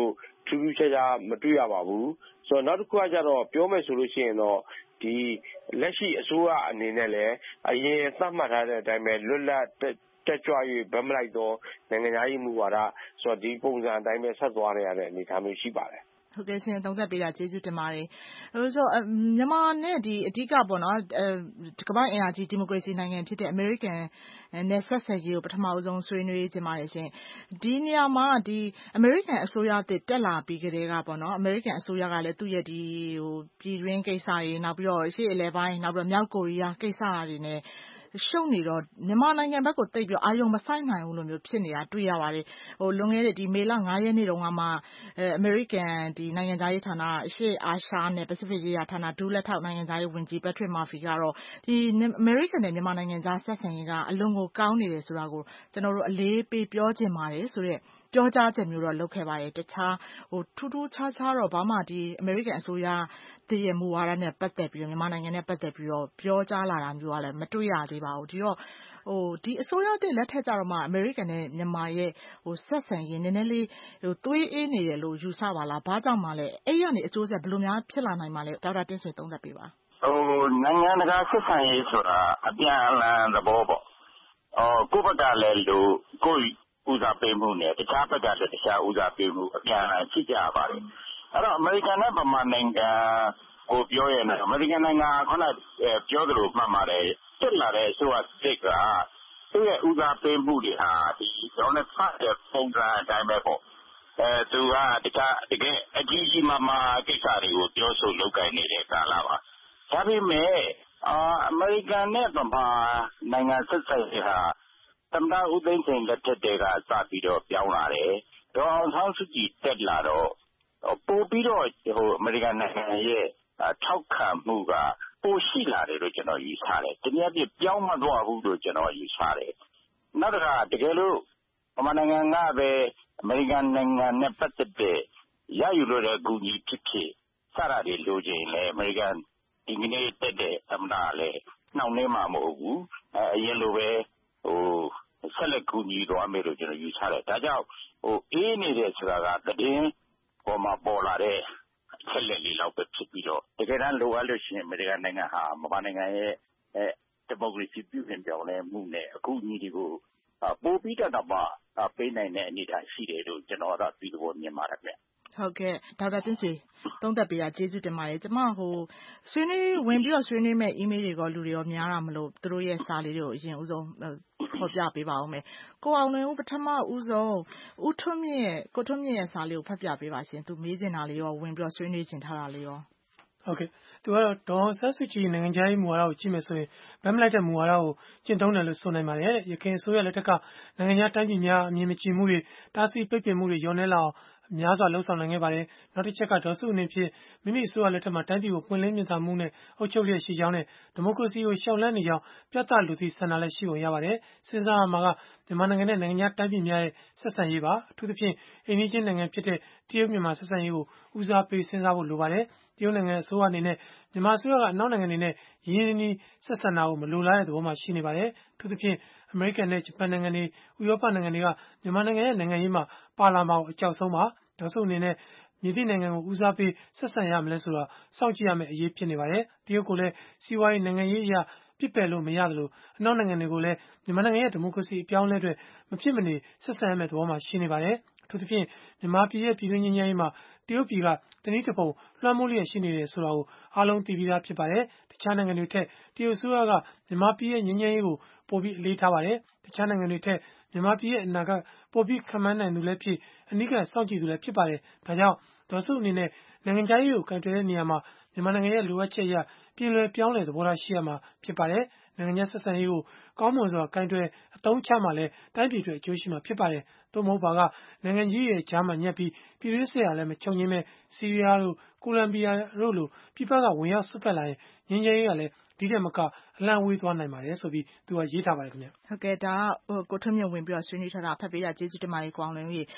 ထူးထူးခြားခြားမတွေ့ရပါဘူးဆိုတော့နောက်တစ်ခုကကြတော့ပြောမယ်ဆိုလို့ရှိရင်တော့ဒီလက်ရှိအစိုးရအနေနဲ့လည်းအရင်သတ်မှတ်ထားတဲ့အတိုင်းပဲလွတ်လပ်တက်ကြွ၍ဗတ်မလိုက်တော့နိုင်ငံသားရေးမူဝါဒဆိုတော့ဒီပုံစံအတိုင်းပဲဆက်သွားရတဲ့အနေအထားမျိုးရှိပါတယ်ဟုတ်ကဲ့ရှင်သုံးသပ်ပေးတာကျေးဇူးတင်ပါတယ်ဆိုမြန်မာနဲ့ဒီအဓိကပေါ့နော်ကမ္ဘာ့အင်အားကြီးဒီမိုကရေစီနိုင်ငံဖြစ်တဲ့အမေရိကန်နဲ့ဆက်ဆံရေးကိုပထမဆုံးဆွေးနွေးကြပါတယ်ရှင်ဒီနေရာမှာဒီအမေရိကန်အစိုးရတက်လာပြီးကြတဲ့ကပေါ့နော်အမေရိကန်အစိုးရကလည်းသူ့ရဲ့ဒီပြည်တွင်းကိစ္စတွေနောက်ပြီးတော့ရှေ့အလယ်ပိုင်းနောက်ပြီးတော့မြောက်ကိုရီးယားကိစ္စတွေနဲ့ရှုပ်နေတော့မြန်မာနိုင်ငံဘက်ကိုတိတ်ပြီးအာရုံမစိုက်နိုင်ဘူးလို့မျိုးဖြစ်နေတာတွေ့ရပါတယ်လွန်ခဲ့တဲ့ဒီမေလ9ရက်နေ့တုန်းကမှအမေရိကန်ဒီနိုင်ငံသားရေးဌာနအရှေ့အာရှနဲ့ပစိဖိတ်ရေးရာဌာနဒုလက်ထောက်နိုင်ငံသားရေးဝန်ကြီး Patrick Murphy ကတော့ဒီအမေရိကန်နဲ့မြန်မာနိုင်ငံသားဆက်ဆံရေးကအလွန်ကိုကောင်းနေတယ်ဆိုတာကိုကျွန်တော်တို့အလေးပေးပြောချင်ပါတယ်ဆိုတဲ့ပြောကြားချက်မျိုးတော့လုပ်ခဲ့ပါတယ်တခြားထူးထူးခြားခြားတော့ဘာမှဒီအမေရိကန်အစိုးရတည်ရမူဝါဒနဲ့ပတ်သက်ပြီးတော့မြန်မာနိုင်ငံနဲ့ပတ်သက်ပြီးတော့ပြောကြားလာတာမျိုးကလည်းမတွေ့ရသေးပါဘူးဒီတော့ဒီအစိုးရတဲ့လက်ထက်ကြတော့မှအမေရိကန်နဲ့မြန်မာရဲ့ဆက်ဆံရေးနည်းနည်းလေးသွေးအေးနေတယ်လို့ယူဆပါလားဘာကြောင့်မှလဲအဲ့ရနေအကျိုးဆက်ဘယ်လိုများဖြစ်လာနိုင်မှာလဲဒေါက်တာတင့်ဆွေသုံးသပ်ပေးပါနိုင်ငံတကာဆက်ဆံရေးဆိုတာအပြန်အလှန်သဘောပေါ့ကိုယ့်ဘက်ကလည်းလို့ကိုယ့်ဦးစားပေးမှုနဲ့တခြားဘက်ကလည်းတခြားဦးစားပေးမှုအပြန်အလှန်ရှိကြပါတယ်အဲ့တော့အမေရိကန်နဲ့ဗမာနိုင်ငံကိုပြောရင်အမေရိကန်နိုင်ငံခုနပြောသလိုမှတ်ပါတယ်တက်လာတဲ့အစိုးရစစ်ကသူ့ရဲ့ဦးစားပေးမှုတွေဟာဒီဒေါ်နယ်ထရမ့်ရဲ့ပုံစံအတိုင်းပဲပေါ့သူကတကယ်အကြီးကြီးမားမားကိစ္စတွေကိုပြောဆိုလုပ်ကိုင်နေတဲ့ကာလပါဒါပေမဲ့အမေရိကန်နဲ့ဗမာနိုင်ငံဆက်ဆံရေးဟာသမ္မတဦးသိန်းစိန်လက်ထက်ကစပြီးတော့ပြောင်းလာတယ်ဒေါ်အောင်ဆန်းစုကြည်တက်လာတော့ပို့ပြီးတော့အမေရိကန်နိုင်ငံရဲ့ထောက်ခံမှုကပိုရှိလာတယ်လို့ကျွန်တော်ယူဆတယ်တနည်းအားဖြင့်ပြောင်းမသွားဘူးလို့ကျွန်တော်ယူဆတယ်နောက်တစ်ခါတကယ်လို့ဗမာနိုင်ငံကပဲအမေရိကန်နိုင်ငံနဲ့ပတ်သက်တဲ့ရယူလို့တဲ့အကူအညီဖြစ်ဖြစ်စတာတွေလိုချင်လဲအမေရိကန်ဒီကနေ့တက်တဲ့သမ္မတလည်းနှောင့်နှေးမှာမဟုတ်ဘူးအရင်လိုပဲဆက်လက်ကူညီသွားမယ်လို့ကျွန်တော်ယူဆတယ်ဒါကြောင့်အေးနေတယ်ဆိုတာကသတင်းပေါ်မှာပေါ်လာတဲ့အချက်လက်လေးလောက်ပဲဖြစ်ပြီးတော့တကယ်တမ်းလိုအပ်လို့ရှိရင်အမေရိကန်နိုင်ငံဟာမြန်မာနိုင်ငံရဲ့ဒီမိုကရေစီပြုပြင်ပြောင်းလဲမှုနဲ့အခုညီတွေကိုပိုပြီးတော့မှပေးနိုင်တဲ့အနေအထားရှိတယ်လို့ကျွန်တော်တော့ဒီလိုမြင်ပါတယ်ဗျဟုတ်ကဲ့ဒေါက်တာတင့်ဆွေသုံးသပ်ပေးတာကျေးဇူးတင်ပါတယ်ကျမဆွေးနွေးဝင်ပြီးတော့ဆွေးနွေးမဲ့ email တွေရောလူတွေရောများတာမလို့သူတို့ရဲ့စာလေးတွေကိုအရင်ဦးဆုံးဖော်ပြပေးပါဦးမယ်ကိုအောင်လွင်ဦးပထမဦးဆုံးဦးထွန်းမြင့်ရဲ့စာလေးကိုဖတ်ပြပေးပါရှင်သူမေးချင်တာလေးရောဝင်ပြီးတော့ဆွေးနွေးချင်ထားတာလေးရောဟုတ်ကဲ့သူကတော့ဒေါ်အောင်ဆန်းစုကြည်နိုင်ငံခြားရေးမူဝါဒကိုကြည့်မယ်ဆိုရင်ဗတ်မလိုက်တဲ့မူဝါဒကိုကျင့်သုံးတယ်လို့ဆိုနိုင်ပါတယ်ရခိုင်အစိုးရလက်ထက်ကနိုင်ငံခြားတိုင်းပြည်များအမြင်မကြည်မှုတွေတားဆီးပိတ်ပင်မှုတွေညှော်နှဲလာအောင်များစွာလှုပ်ဆောင်နိုင်ခဲ့ပါတယ်နောက်တစ်ချက်ကဒေါ်စုအနေဖြင့်မိမိအစိုးရလက်ထက်မှာတိုင်းပြည်ကိုပွင့်လင်းမြင်သာမှုနဲ့အုပ်ချုပ်လျက်ရှိကြောင်းနဲ့ဒီမိုကရေစီကိုရှောင်လန်းနေကြောင်းပြသလိုသည့်ဆန္ဒလည်းရှိပုံရပါတယ်စဉ်းစားရမှာကမြန်မာနိုင်ငံနဲ့နိုင်ငံခြားတိုင်းပြည်များရဲ့ဆက်ဆံရေးပါအထူးသဖြင့်အိမ်နီးချင်းနိုင်ငံဖြစ်တဲ့တရုတ်မြန်မာဆက်ဆံရေးကိုဦးစားပေးစဉ်းစားဖို့လိုပါတယ်တရုတ်နိုင်ငံအစိုးရအနေနဲ့မြန်မာအစိုးရကအနောက်နိုင်ငံတွေနဲ့ရင်းနှီးဆက်ဆံတာကိုမလိုလားတဲ့သဘောမှရှိနေပါတယ်အထူးသဖြင့်အမေရိကန်နဲ့ဂျပန်နိုင်ငံတွေဥရောပနိုင်ငံတွေကမြန်မာနိုင်ငံရဲ့နိုင်ငံရေးမှာပါလာမှာအကြောက်ဆုံးပါဒေါ်စုအနေနဲ့မြေသည့်နိုင်ငံကိုဦးစားပေးဆက်ဆံရမလဲဆိုတာစောင့်ကြည့်ရမယ့်အရေးဖြစ်နေပါတယ်တရုတ်ကိုလည်းစီးပွားရေးနိုင်ငံရေးအရာပြစ်ပယ်လို့မရသလိုအနောက်နိုင်ငံတွေကိုလည်းမြန်မာနိုင်ငံရဲ့ဒီမိုကရေစီအပြောင်းအလဲတွေမဖြစ်မနေဆက်ဆံရမယ့်သဘောမှရှိနေပါတယ်အထူးသဖြင့်မြန်မာပြည်ရဲ့ပြည်တွင်းငြိမ်းချမ်းရေးမှာတရုတ်ပြည်ကတနည်းတစ်ပုံလွှမ်းမိုးလျက်ရှိနေတယ်ဆိုတာကိုအားလုံးသိပြီးသားဖြစ်ပါတယ်တခြားနိုင်ငံတွေထက်တရုတ်အစိုးရကမြန်မာပြည်ရဲ့ငြိမ်းချမ်းရေးကိုပိုပြီးအလေးထားပါတယ်တခြားနိုင်ငံတွေထက်မြန်မာပြည်ရဲ့အနာဂတ်ပိုပြီးခံမှန်းနိုင်သူလည်းဖြစ်အနိကစောင့်ကြည့်သူလည်းဖြစ်ပါတယ်ဒါကြောင့်ဒေါ်စုအနေနဲ့နိုင်ငံခြားရေးကိုကန့်ကွက်တဲ့နေရာမှာမြန်မာနိုင်ငံရဲ့လိုအပ်ချက်အရပြည်လွယ်ပြောင်းလဲသဘောထားရှိရမှာဖြစ်ပါတယ်နိုင်ငံခြားဆက်ဆံရေးကိုကောင်းမွန်စွာကန့်ကွက်အသုံးချမှလည်းတိုင်းပြည်အတွက်အကျိုးရှိမှာဖြစ်ပါတယ်သို့မဟုတ်ပါကနိုင်ငံကြီးရဲ့ကြားမှာညက်ပြီးပြည်တွင်းစစ်ဟာလည်းမချုပ်ငြိမ်းပဲဆီးရီးယားတို့ကိုလံဘီယာတို့လိုပြည်ပကဝင်ရောက်ဆွတ်ဖက်လာရင်ငြိမ်းချမ်းရေးကလည်းဒီထက်မကအလန့်ဝေးသွားနိုင်ပါတယ်ဆိုပြီးသူကရေးထားပါတယ်ခင်ဗျဟုတ်ကဲ့ဒါကကိုထွန်းမြင့်ဝင်ပြီးတော့ဆွေးနွေးထားတာဖတ်ပေးတာကျေးဇူးတင်ပါတယ်ကိုအောင်လွင်ဦးရေ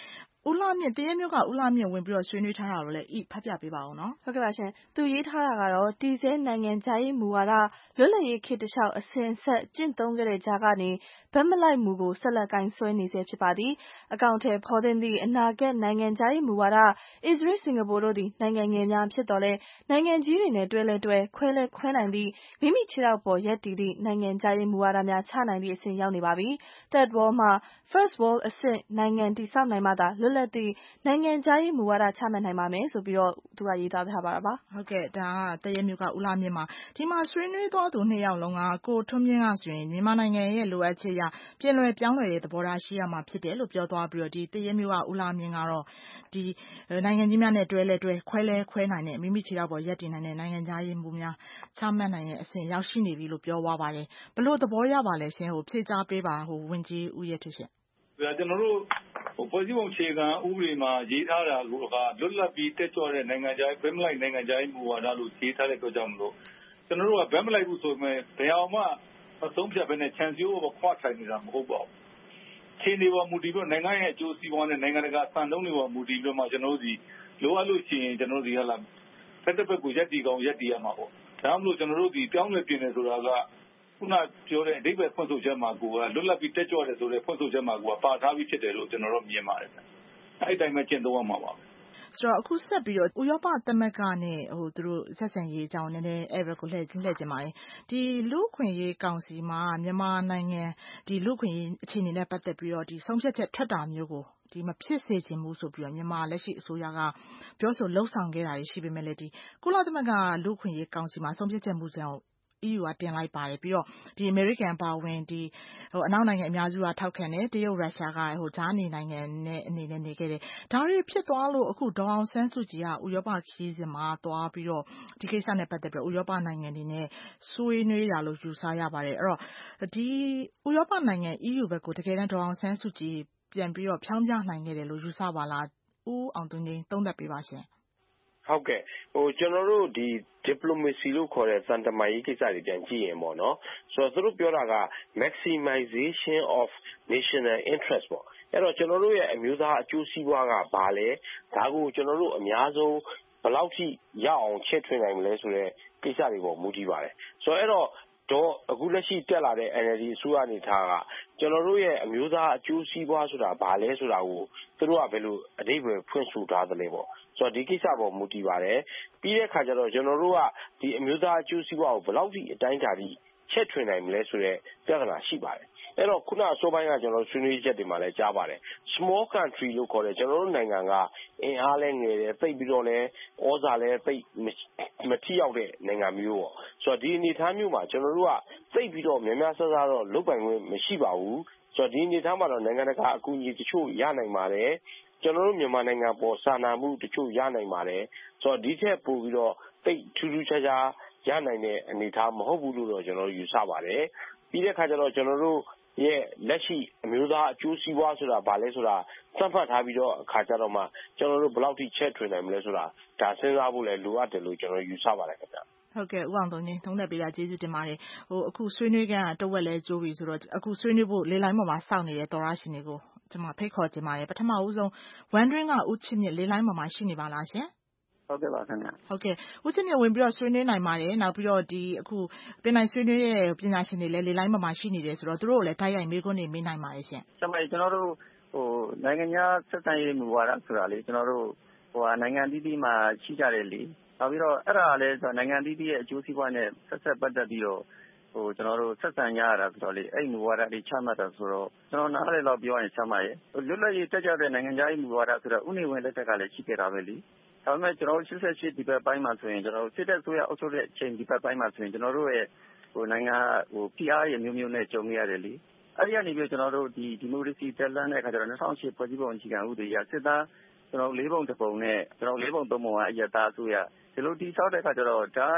ဦးလှမြင့်တရက်မျိုးကဦးလှမြင့်ဝင်ပြီးတော့ဆွေးနွေးထားတာကိုလည်းဖတ်ပြပေးပါဦးနော်ဟုတ်ကဲ့ပါရှင်သူရေးထားတာကတော့တည်ဆဲနိုင်ငံခြားရေးမူဝါဒလွတ်လပ်ရေးခေတ်တစ်လျှောက်အစဉ်ဆက်ကျင့်သုံးခဲ့တဲ့ကြားကနေဗတ်မလိုက်မူကိုဆက်လက်ကင်ဆွဲနေဆဲဖြစ်ပါသည်အကောင့်ထဲဖော်သင့်သည့်အနာဂတ်နိုင်ငံခြားရေးမူဝါဒအစ္စရေးစင်ကာပူတို့သည်နိုင်ငံငယ်များဖြစ်တော်လဲနိုင်ငံကြီးတွေနဲ့တွဲလဲတွဲခွဲလဲခွဲနိုင်သည့်မိမိခြေထောက်ပေါ်ရပ်တည်သည့်နိုင်ငံခြားရေးမူဝါဒများချနိုင်သည့်အဆင့်ရောက်နေပါပြီ Third World မှ First World အဆင့်နိုင်ငံတည်ဆောက်နိုင်မှသာလွတ်လပ်သည့်နိုင်ငံခြားရေးမူဝါဒချမှတ်နိုင်ပါမယ်ဆိုပြီးတော့သူကရေးသားထားပါပါဟုတ်ကဲ့ဒါကတရက်မျိုးကဦးလှမြင့်ပါဒီမှာဆွေးနွေးသွားသူနှစ်ယောက်လုံးကကိုထွန်းမြင့်ကဆိုရင်မြန်မာနိုင်ငံရဲ့လိုအပ်ချက်အရပြင်လွယ်ပြောင်းလဲတဲ့သဘောထားရှိရမှာဖြစ်တယ်လို့ပြောသွားပြီးတော့ဒီတရက်မျိုးကဦးလှမြင့်ကတော့ဒီနိုင်ငံကြီးများနဲ့တွဲလဲတွဲခွဲလဲခွဲနိုင်တဲ့မိမိခြေထောက်ပေါ်ရပ်တည်နိုင်တဲ့နိုင်ငံခြားရေးမူများချမှတ်နိုင်တဲ့အဆင့်ရောက်ရှိနေပြီလို့ပြောသွားပါတယ်ဘလို့သဘောရပါလဲရှင်ဖြည့်ကြားပေးပါဝန်ကြီးဦးရဲထွဋ်ရှင်ကျွန်တော်တို့ဖွဲ့စည်းပုံအခြေခံဥပဒေမှာရေးထားတာကလွတ်လပ်ပြီးတက်ကြွတဲ့နိုင်ငံခြားရေးဗတ်မလိုက်နိုင်ငံခြားရေးမူဝါဒလို့ရေးထားတဲ့အတွက်ကြောင့်မလို့ကျွန်တော်တို့ကဗတ်မလိုက်ဘူးဆိုပေမဲ့ဘယ်အောင်မှအဆုံးဖြတ်ပဲနဲ့ခြံစည်းရိုးပေါ်ခွာထိုင်နေတာမဟုတ်ပါဘူးခြေနေပေါ်မူတည်ပြီးနိုင်ငံရဲ့အကျိုးစီးပွားနဲ့နိုင်ငံတကာစံနှုန်းတွေပေါ်မူတည်ပြီးမှကျွန်တော်တို့ဒီလိုအပ်လို့ရှိရင်ကျွန်တော်တို့ဒီဖက်တစ်ဖက်ကိုရက်တီကောင်ရက်တီရမှာပေါ့ဒါမှမဟုတ်ကျွန်တော်တို့ဒီပြောင်းလဲပြင်နေဆိုတာကခုနပြောတဲ့အဓိပ္ပာယ်ဖွင့်ဆိုချက်မှာကိုလွတ်လပ်ပြီးတက်ကြွတယ်ဆိုတဲ့ဖွင့်ဆိုချက်မှာကိုပါထားပြီးဖြစ်တယ်လို့ကျွန်တော်တို့မြင်ပါတယ်အဲ့ဒီတိုင်းပဲကျင့်သုံးရမှာပါဆိုတော့အခုဆက်ပြီးတော့ဥရောပသမဂ္ဂနဲ့သူတို့ဆက်ဆံရေးအကြောင်းနည်းနည်းအဲ့ဘက်ကိုလှည့်ကျင်ပါတယ်ဒီလူ့ခွင့်ရေးကောင်စီမှာမြန်မာနိုင်ငံဒီလူ့ခွင့်ရေးအခြေအနေနဲ့ပတ်သက်ပြီးတော့ဒီဆုံးဖြတ်ချက်ထွက်တာမျိုးကိုဒီမဖြစ်စေချင်ဘူးဆိုပြီးတော့မြန်မာလက်ရှိအစိုးရကပြောဆိုလှုံ့ဆော်ခဲ့တာရှိပေမဲ့လည်းဒီကုလသမဂ္ဂလူ့ခွင့်ရေးကောင်စီမှာဆုံးဖြတ်ချက်မူကြမ်းEU ကတင်လိုက်ပါတယ်ပြီးတော့ဒီ American ပါဝင်ဒီအနောက်နိုင်ငံအများစုကထောက်ခံတယ်တရုတ်ရုရှားကဂျားနေနိုင်ငံနဲ့အနေနဲ့နေခဲ့တယ်ဒါတွေဖြစ်သွားလို့အခုဒေါ်အောင်ဆန်းစုကြည်ကဥရောပခရီးစဉ်မှာသွားပြီးတော့ဒီကိစ္စနဲ့ပတ်သက်ပြီးဥရောပနိုင်ငံတွေနဲ့ဆွေးနွေးတာလို့ယူဆရပါတယ်အဲ့တော့ဒီဥရောပနိုင်ငံ EU ဘက်ကိုတကယ်တမ်းဒေါ်အောင်ဆန်းစုကြည်ပြန်ပြီးတော့ဖြောင်းပြနိုင်ခဲ့တယ်လို့ယူဆပါလားဦးအောင်သူငြိမ်းသုံးသပ်ပေးပါရှင်ဟုတ်ကဲ့ကျွန်တော်တို့ဒီ diplomacy လို့ခေါ်တဲ့သံတမန်ရေးကိစ္စတွေပြန်ကြည့်ရင်ပေါ့နော်ဆိုတော့သူတို့ပြောတာက maximization of national interest ပေါ့အဲ့တော့ကျွန်တော်တို့ရဲ့အမျိုးသားအကျိုးစီးပွားကဘာလဲဒါကိုကျွန်တော်တို့အများဆုံးဘယ်လောက်ထိရအောင်ချဲ့ထွင်နိုင်မလဲဆိုတဲ့ကိစ္စတွေပေါ်မူတည်ပါတယ်ဆိုတော့အဲ့တော့အခုလက်ရှိတက်လာတဲ့ NLD အစိုးရအနေထားကကျွန်တော်တို့ရဲ့အမျိုးသားအကျိုးစီးပွားဆိုတာဘာလဲဆိုတာကိုသူတို့ကဘယ်လိုအဓိပ္ပာယ်ဖွင့်ဆိုထားသလဲပေါ့ဆိုတော့ဒီကိစ္စပေါ်မူတည်ပါတယ်ပြီးတဲ့အခါကျတော့ကျွန်တော်တို့ကဒီအမျိုးသားအကျိုးစီးပွားကိုဘယ်လောက်ထိအတိုင်းအတာထိချဲ့ထွင်နိုင်မလဲဆိုတဲ့ပြဿနာရှိပါတယ်အဲ့တော့ခုနအစောပိုင်းကကျွန်တော်ဆွေးနွေးချက်တွေမှာလည်းကြားပါတယ် small country လို့ခေါ်တဲ့ကျွန်တော်တို့နိုင်ငံကအင်အားလည်းငယ်တယ်သိပ်ပြီးတော့လည်းဩဇာလည်းသိပ်မထိရောက်တဲ့နိုင်ငံမျိုးပေါ့ဆိုတော့ဒီအနေအထားမျိုးမှာကျွန်တော်တို့ကသိပ်ပြီးတော့များများဆဆတော့လုပ်ပိုင်ခွင့်မရှိပါဘူးဆိုတော့ဒီအနေအထားမှာတော့နိုင်ငံတကာအကူအညီတချို့ရနိုင်ပါတယ်ကျွန်တော်တို့မြန်မာနိုင်ငံပေါ်စာနာမှုတချို့ရနိုင်ပါတယ်ဆိုတော့ဒီထက်ပိုပြီးတော့သိပ်ထူးထူးခြားခြားရနိုင်တဲ့အနေအထားမဟုတ်ဘူးလို့တော့ကျွန်တော်ယူဆပါတယ်ပြီးတဲ့အခါကျတော့ကျွန်တော်တို့ရဲ့လက်ရှိအမျိုးသားအကျိုးစီးပွားဆိုတာဘာလဲဆိုတာသတ်မှတ်ထားပြီးတော့အခါကျတော့မှကျွန်တော်တို့ဘယ်လောက်ထိချဲ့ထွင်နိုင်မလဲဆိုတာဒါစဉ်းစားဖို့လည်းလိုအပ်တယ်လို့ကျွန်တော်ယူဆပါတယ်ခင်ဗျဟုတ်ကဲ့ဦးအောင်သူငြိမ်းသုံးသပ်ပေးတာကျေးဇူးတင်ပါတယ်အခုဆွေးနွေးခန်းကတဝက်လဲကျိုးပြီဆိုတော့အခုဆွေးနွေးဖို့လေလိုင်းပေါ်မှာစောင့်နေတဲ့သောရရှင်တွေကိုကျွန်မဖိတ်ခေါ်ချင်ပါတယ်ပထမဦးဆုံး Wondering ကဦးချစ်မြင့်လေလိုင်းပေါ်မှာရှိနေပါလားရှင်ဟုတ်ကဲ့ပါခင်ဗျဟုတ်ကဲ့ဦးချစ်မြင့်ဝင်ပြီးတော့ဆွေးနွေးနိုင်ပါတယ်နောက်ပြီးတော့ဒီအခုပြင်နိုင်ဆွေးနွေးတဲ့ပညာရှင်တွေလည်းလေလိုင်းပေါ်မှာရှိနေတယ်ဆိုတော့သူတို့ကိုလည်းတိုက်ရိုက်မေးခွန်းတွေမေးနိုင်ပါတယ်ရှင်ကျွန်တော်တို့နိုင်ငံခြားဆက်ဆံရေးမူဝါဒဆိုတာလေကျွန်တော်တို့နိုင်ငံအသီးသီးမှာရှိကြတယ်လေနောက်ပြီးတော့အဲ့ဒါလည်းနိုင်ငံအသီးသီးရဲ့အကျိုးစီးပွားနဲ့ဆက်ပတ်သက်ပြီးတော့ကျွန်တော်တို့ဆက်ဆံကြရတာဆိုတော့လေအဲ့မူဝါဒတွေချမှတ်တာဆိုတော့ကျွန်တော်နားလည်တော့ပြောရင်ချမှတ်ရဲ့လွတ်လပ်ရေးတက်ကြတဲ့နိုင်ငံခြားရေးမူဝါဒဆိုတော့ဥနေဝင်လက်ထက်ကလည်းရှိခဲ့တာပဲလေဒါပေမဲ့ကျွန်တော်တို့88ဒီဘက်ပိုင်းမှာဆိုရင်ကျွန်တော်တို့စစ်တပ်ဆိုရအုပ်ချုပ်တဲ့အချိန်ဒီဘက်ပိုင်းမှာဆိုရင်ကျွန်တော်တို့ရဲ့နိုင်ငံPR ရဲ့မျိုးမျိုးနဲ့ကြုံရတယ်လေအဲ့ဒီကနေပြီးကျွန်တော်တို့ဒီမိုကရေစီတက်လှမ်းတဲ့အခါကျတော့2008ဖွဲ့စည်းပုံအခြေခံဥပဒေရစစ်သားကျွန်တော်၄ပုံတစ်ပုံနဲ့ကျွန်တော်၄ပုံ၃ပုံကအရသားအစိုးရဒီလိုတိစောက်တဲ့အခါကျတော့ဒါ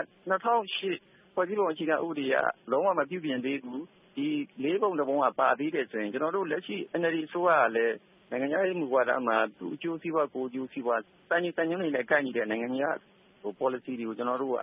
2008ဖွဲ့စည်းပုံအခြေခံဥပဒေကလုံးဝမပြုပြင်သေးဘူးဒီ၄ပုံတစ်ပုံကပါသေးတယ်ဆိုရင်ကျွန်တော်တို့လက်ရှိ NLD အစိုးရကလည်းနိုင်ငံရေးမူဝါဒမှာသူအကျိုးစီးပွားကိုအကျိုးစီးပွားစံညွှန်းတွေနဲ့ကိုက်ညီတဲ့နိုင်ငံရေးpolicy တွေကိုကျွန်တော်တို့က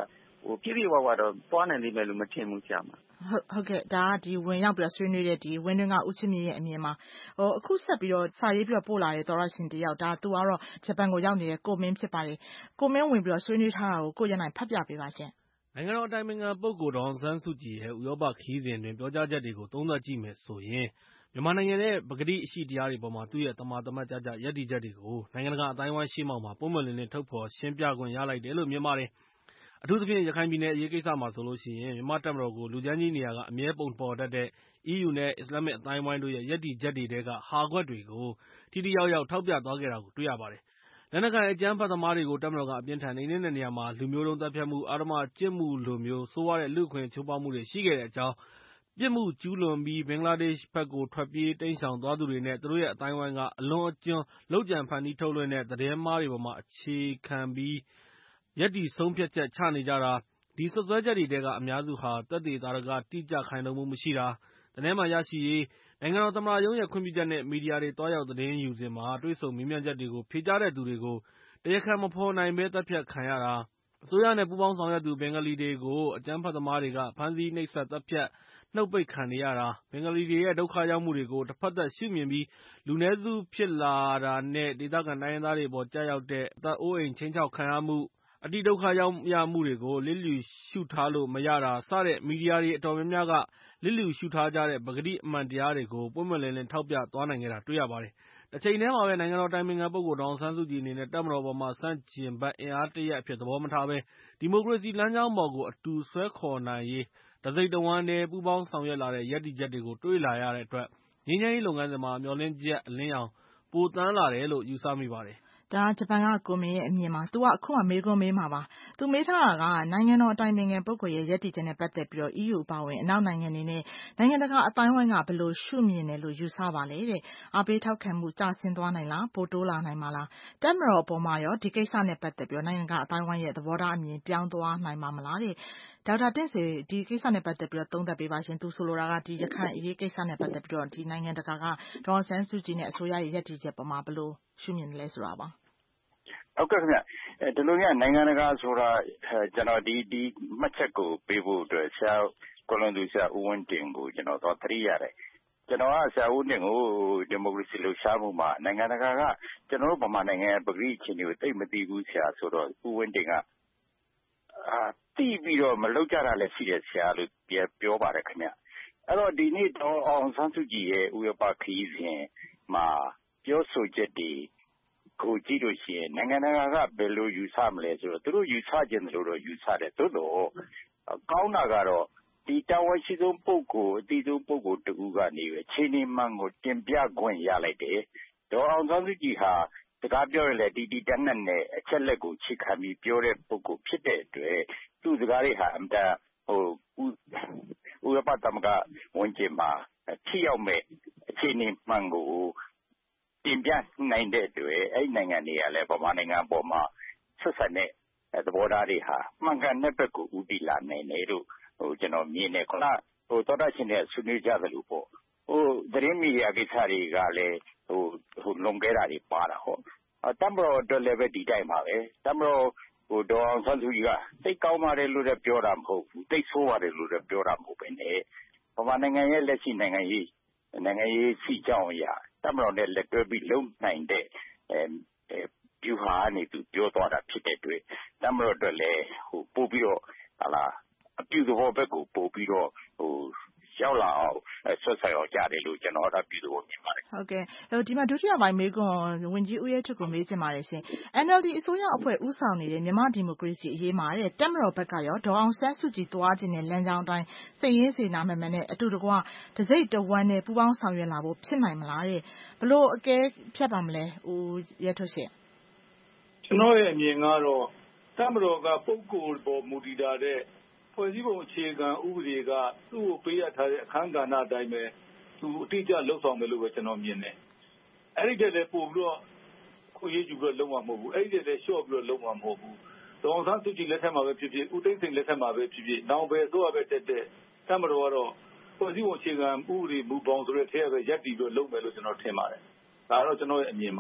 ပြည့်ပြည့်ဝဝတော့သွားနိုင်လိမ့်မယ်လို့မထင်ဘူးဆရာမဟုတ်ကဲ့ဒါကဝင်ရောက်ပြီးဆွေးနွေးတဲ့ဝင်းတွင်းကဦးချစ်မြင့်ရဲ့အမြင်မှာအခုဆက်ပြီးတော့စာရေးပြီးတော့ပို့လာတဲ့သောရရှင်တယောက်သူကတော့ဂျပန်ကိုရောက်နေတဲ့ကိုမင်းဖြစ်ပါတယ်ကိုမင်းဝင်ပြီးတော့ဆွေးနွေးထားတာကိုကိုရနိုင်ဖတ်ပြပေးပါရှင်နိုင်ငံတော်အတိုင်ပင်ခံပုဂ္ဂိုလ်ဒေါ်အောင်ဆန်းစုကြည်ရဲ့ဥရောပခရီးစဉ်တွင်ပြောကြားချက်တွေကိုသုံးသပ်ကြည့်မယ်ဆိုရင်မြန်မာနိုင်ငံရဲ့ပကတိအရှိတရားတွေပေါ်မှာသူ့ရဲ့သမာသမတ်ကျကျရပ်တည်ချက်တွေကိုနိုင်ငံတကာအတိုင်းအဝိုင်းရှေ့မှောက်မှာပွင့်ပွင့်လင်းလင်းထုတ်ဖော်ရှင်းပြခွင့်ရလိုက်တယ်လို့မြင်ပါတယ်။အထူးသဖြင့်ရခိုင်ပြည်နယ်အရေးကိစ္စမှာဆိုလို့ရှိရင်မြန်မာတပ်မတော်ကိုလူကြမ်းကြီးနေရာကအမြဲပုံဖော်တတ်တဲ့ EU နဲ့အစ္စလာမစ်အတိုင်းအဝိုင်းတို့ရဲ့ရပ်တည်ချက်တွေထဲကဟာကွက်တွေကိုထိထိရောက်ရောက်ထောက်ပြသွားခဲ့တာကိုတွေ့ရပါတယ်။လက်နက်ကိုင်အကြမ်းဖက်သမားတွေကိုတပ်မတော်ကအပြင်းထန်နှိမ်နင်းတဲ့နေရာမှာလူမျိုးတုံးသတ်ဖြတ်မှုအဓမ္မကျင့်မှုလိုမျိုးဆိုးဝါးတဲ့လူ့အခွင့်ချိုးဖောက်မှုတွေရှိခဲ့တဲ့အကြောင်းပြစ်မှုကျူးလွန်ပြီးဘင်္ဂလားဒေ့ရှ်ဘက်ကိုထွက်ပြေးတိမ်းရှောင်သွားသူတွေနဲ့သူတို့ရဲ့အတိုင်းအဝိုင်းကအလွန်အကျွံလုပ်ကြံဖန်တီးထုတ်လွှင့်တဲ့သတင်းမှားတွေပေါ်မှာအခြေခံပြီးရပ်တည်ဆုံးဖြတ်ချက်ချနေကြတာဒီစွပ်စွဲချက်တွေထဲကအများစုဟာသက်သေသာဓကတိကျခိုင်လုံမှုမရှိတာသတင်းမှန်ရရှိရေးနိုင်ငံတော်သမ္မတရုံးရဲ့ခွင့်ပြုချက်နဲ့မီဒီယာတွေသွားရောက်သတင်းယူစဉ်မှာတွေ့ဆုံမေးမြန်းချက်တွေကိုဖြေကြားတဲ့သူတွေကိုတရားခံမဖော်နိုင်ဘဲသတ်ဖြတ်ခံရတာအစိုးရနဲ့ပူးပေါင်းဆောင်ရွက်သူဘင်္ဂလီတွေကိုအကြမ်းဖက်သမားတွေကဖမ်းဆီးနှိပ်စက်သတ်ဖြတ်နှုတ်ပိတ်ခံနေရတာဘင်္ဂလီတွေရဲ့ဒုက္ခရောက်မှုတွေကိုတစ်ဖက်သက်ရှုမြင်ပြီးလူနည်းစုဖြစ်လာတာနဲ့ဒေသခံတိုင်းရင်းသားတွေအပေါ်ကျရောက်တဲ့အသက်အိုးအိမ်ခြိမ်းခြောက်ခံရမှုအတိဒုက္ခရောက်ရမှုတွေကိုလစ်လျူရှုထားလို့မရတာစတဲ့မီဒီယာတွေအတော်များများကလစ်လျူရှုထားကြတဲ့ပကတိအမှန်တရားတွေကိုပွင့်ပွင့်လင်းလင်းထောက်ပြသွားနိုင်ခဲ့တာတွေ့ရပါတယ်။တစ်ချိန်တည်းမှာပဲနိုင်ငံတော်တိုင်ပင်ခံပုဂ္ဂိုလ်ဒေါ်အောင်ဆန်းစုကြည်အနေနဲ့တပ်မတော်ပေါ်မှာဆန့်ကျင်ဘက်အင်အားတရပ်အဖြစ်သဘောမထားဘဲဒီမိုကရေစီလမ်းကြောင်းပေါ်ကိုအတူဆွဲခေါ်နိုင်ရေးတစိတ်တဝမ်းတည်းပူးပေါင်းဆောင်ရွက်လာတဲ့ရပ်တည်ချက်တွေကိုတွေ့လာရတဲ့အတွက်ငြိမ်းချမ်းရေးလုပ်ငန်းစဉ်မှာမျှော်လင့်ချက်အလင်းရောင်ပိုသန်းလာတယ်လို့ယူဆမိပါတယ်။ဒါဂျပန်ကကိုမင်းရဲ့အမြင်မှာသူကအခုမှမေးခွန်းမေးမှာပါသူမေးထားတာကနိုင်ငံတော်အတိုင်ပင်ခံပုဂ္ဂိုလ်ရဲ့ရပ်တည်ချက်နဲ့ပတ်သက်ပြီးတော့ EU အပါအဝင်အနောက်နိုင်ငံတွေနဲ့နိုင်ငံတကာအတိုင်းအဝိုင်းကဘယ်လိုရှုမြင်တယ်လို့ယူဆပါလဲတဲ့အားပေးထောက်ခံမှုကျဆင်းသွားနိုင်လားပိုတိုးလာနိုင်မှာလားတပ်မတော်အပေါ်မှာရောဒီကိစ္စနဲ့ပတ်သက်ပြီးတော့နိုင်ငံတကာအတိုင်းအဝိုင်းရဲ့သဘောထားအမြင်ပြောင်းသွားနိုင်မှာမလားတဲ့ဒေါက်တာတင့်ဆွေဒီကိစ္စနဲ့ပတ်သက်ပြီးတော့သုံးသပ်ပေးပါရှင်သူဆိုလိုတာကဒီရခိုင်အရေးကိစ္စနဲ့ပတ်သက်ပြီးတော့ဒီနိုင်ငံတကာကဒေါ်အောင်ဆန်းစုကြည်နဲ့အစိုးရရဲ့ရပ်တည်ချက်ပေါ်မှာဘယ်လိုရှုမြင်တယ်လဲဆိုတာပါဟုတ်ကဲ့ခင်ဗျဒီလိုမျိုးနိုင်ငံတကာဆိုတာကျွန်တော်ဒီမှတ်ချက်ကိုပေးဖို့အတွက်ဆရာကိုလွန်သူဆရာဦးဝင်းတင်ကိုကျွန်တော်တော့သတိရတယ်ကျွန်တော်ကဆရာဦးတင်ကိုဒီမိုကရေစီလှုပ်ရှားမှုမှာနိုင်ငံတကာကကျွန်တော်တို့ဗမာနိုင်ငံရဲ့ပဂရိအခြေအနေကိုသိမသိဘူးဆရာဆိုတော့ဦးဝင်းတင်ကသိပြီးတော့မလုပ်ကြတာလည်းရှိတယ်ဆရာလို့ပြောပါတယ်ခင်ဗျအဲ့တော့ဒီနေ့တော့အောင်ဆန်းစုကြည်ရဲ့ဥရောပခရီးစဉ်မှာပြောဆိုချက်တွေကိုကြည့်လို့ရှိရင်နိုင်ငံတကာကဘယ်လိုယူဆမလဲဆိုတော့သူတို့ယူဆခြင်းလို့တော့ယူဆတယ်သို့တော့ကောင်းတာကတော့ဒီတာဝန်ရှိဆုံးပုဂ္ဂိုလ်အသီးဆုံးပုဂ္ဂိုလ်တဦးကနေပဲခြေနေမှန်ကိုတင်ပြခွင့်ရလိုက်တယ်ဒေါ်အောင်ဆန်းစုကြည်ဟာစကားပြောရလေဒီတနက်နဲ့အချက်လက်ကိုချိခံပြီးပြောတဲ့ပုဂ္ဂိုလ်ဖြစ်တဲ့အတွက်သူ့စကားတွေဟာအမှန်တဥရောပသမဂ္ဂဝန်ကျင်မှာထိရောက်မဲ့အခြေအနေမှန်ကိုတင်ပြနိုင်တဲ့အတွက်အဲ့နိုင်ငံတွေကလည်းဗမာနိုင်ငံပေါ်မှာဆက်ဆက်တဲ့သဘောထားတွေဟာမှန်ကန်တဲ့ဘက်ကိုဦးတည်လာနိုင်တယ်လို့ကျွန်တော်မြင်တယ်ခုနသောတာရှင်တွေဆွေးနွေးကြသလိုပေါ့သတင်းမီဒီယာကိစ္စတွေကလည်းလွန်ခဲ့တာတွေပါတာဟောတပ်မတော်အတွက်လည်းပဲဒီတိုင်းပါပဲတပ်မတော်ဒေါ်အောင်ဆန်းစုကြည်ကသိကောင်းပါတယ်လို့လည်းပြောတာမဟုတ်ဘူးသိဆိုးပါတယ်လို့လည်းပြောတာမဟုတ်ပဲနဲ့ဗမာနိုင်ငံရဲ့လက်ရှိနိုင်ငံရေးစီကြောင်းအရာတပ်မတော်နဲ့လက်တွဲပြီးလုံနိုင်တဲ့ဗျူဟာကနေသူပြောသွားတာဖြစ်တဲ့အတွက်တပ်မတော်အတွက်လည်းပို့ပြီးတော့အပြုသဘောဘက်ကိုပို့ပြီးတော့ရောက်လာအောင်ဆွတ်ဆက်အောင်ကြတယ်လို့ကျွန်တော်တို့ပြုလို့မြင်ပါတယ်ဟုတ်ကဲ့ဒီမှာဒုတိယပိုင်းမေးခွန်းဝန်ကြီးဦးရဲထွဋ်ကိုမေးချင်ပါတယ်ရှင် NLD အစိုးရအဖွဲ့ဦးဆောင်နေတဲ့မြန်မာဒီမိုကရေစီအရေးမှာတဲ့တပ်မတော်ဘက်ကရောဒေါ်အောင်ဆန်းစုကြည်သွားခြင်းနဲ့လမ်းကြောင်းအတိုင်းစိတ်ရင်းစေနာမှန်နဲ့အတူတကွတစိတ်တဝမ်းနဲ့ပူးပေါင်းဆောင်ရွက်လာဖို့ဖြစ်နိုင်မလားတဲ့ဘလို့အကဲဖြတ်ပါမလဲဦးရဲထွဋ်ရှင်ကျွန်တော်ရဲ့အမြင်ကတော့တပ်မတော်ကပုဂ္ဂိုလ်ပေါ်မူတည်တာတဲ့ဖွဲ့စည်းပုံအခြေခံဥပဒေကသူ့ကိုပေးရထားတဲ့အခန်းကဏ္ဍအတိုင်းပဲသူအတိအကျလှုပ်ဆောင်မယ်လို့ပဲကျွန်တော်မြင်တယ်။အဲ့ဒီတည်းလည်းပို့ပြီးတော့ကိုရေးယူပြီးတော့လုံးဝမဟုတ်ဘူး။အဲ့ဒီတည်းလည်းလျှော့ပြီးတော့လုံးဝမဟုတ်ဘူး။ဒေါ်အောင်ဆန်းစုကြည်လက်ထက်မှာပဲဖြစ်ဖြစ်ဦးသိန်းစိန်လက်ထက်မှာပဲဖြစ်ဖြစ်နောက်ပဲဆိုရပဲတက်တဲ့တပ်မတော်ကတော့ဖွဲ့စည်းပုံအခြေခံဥပဒေမူပေါင်းဆိုတဲ့ထဲပဲရပ်တည်ပြီးတော့လုပ်မယ်လို့ကျွန်တော်ထင်ပါတယ်။ဒါကတော့ကျွန်တော်ရဲ့အမြင်ပါ။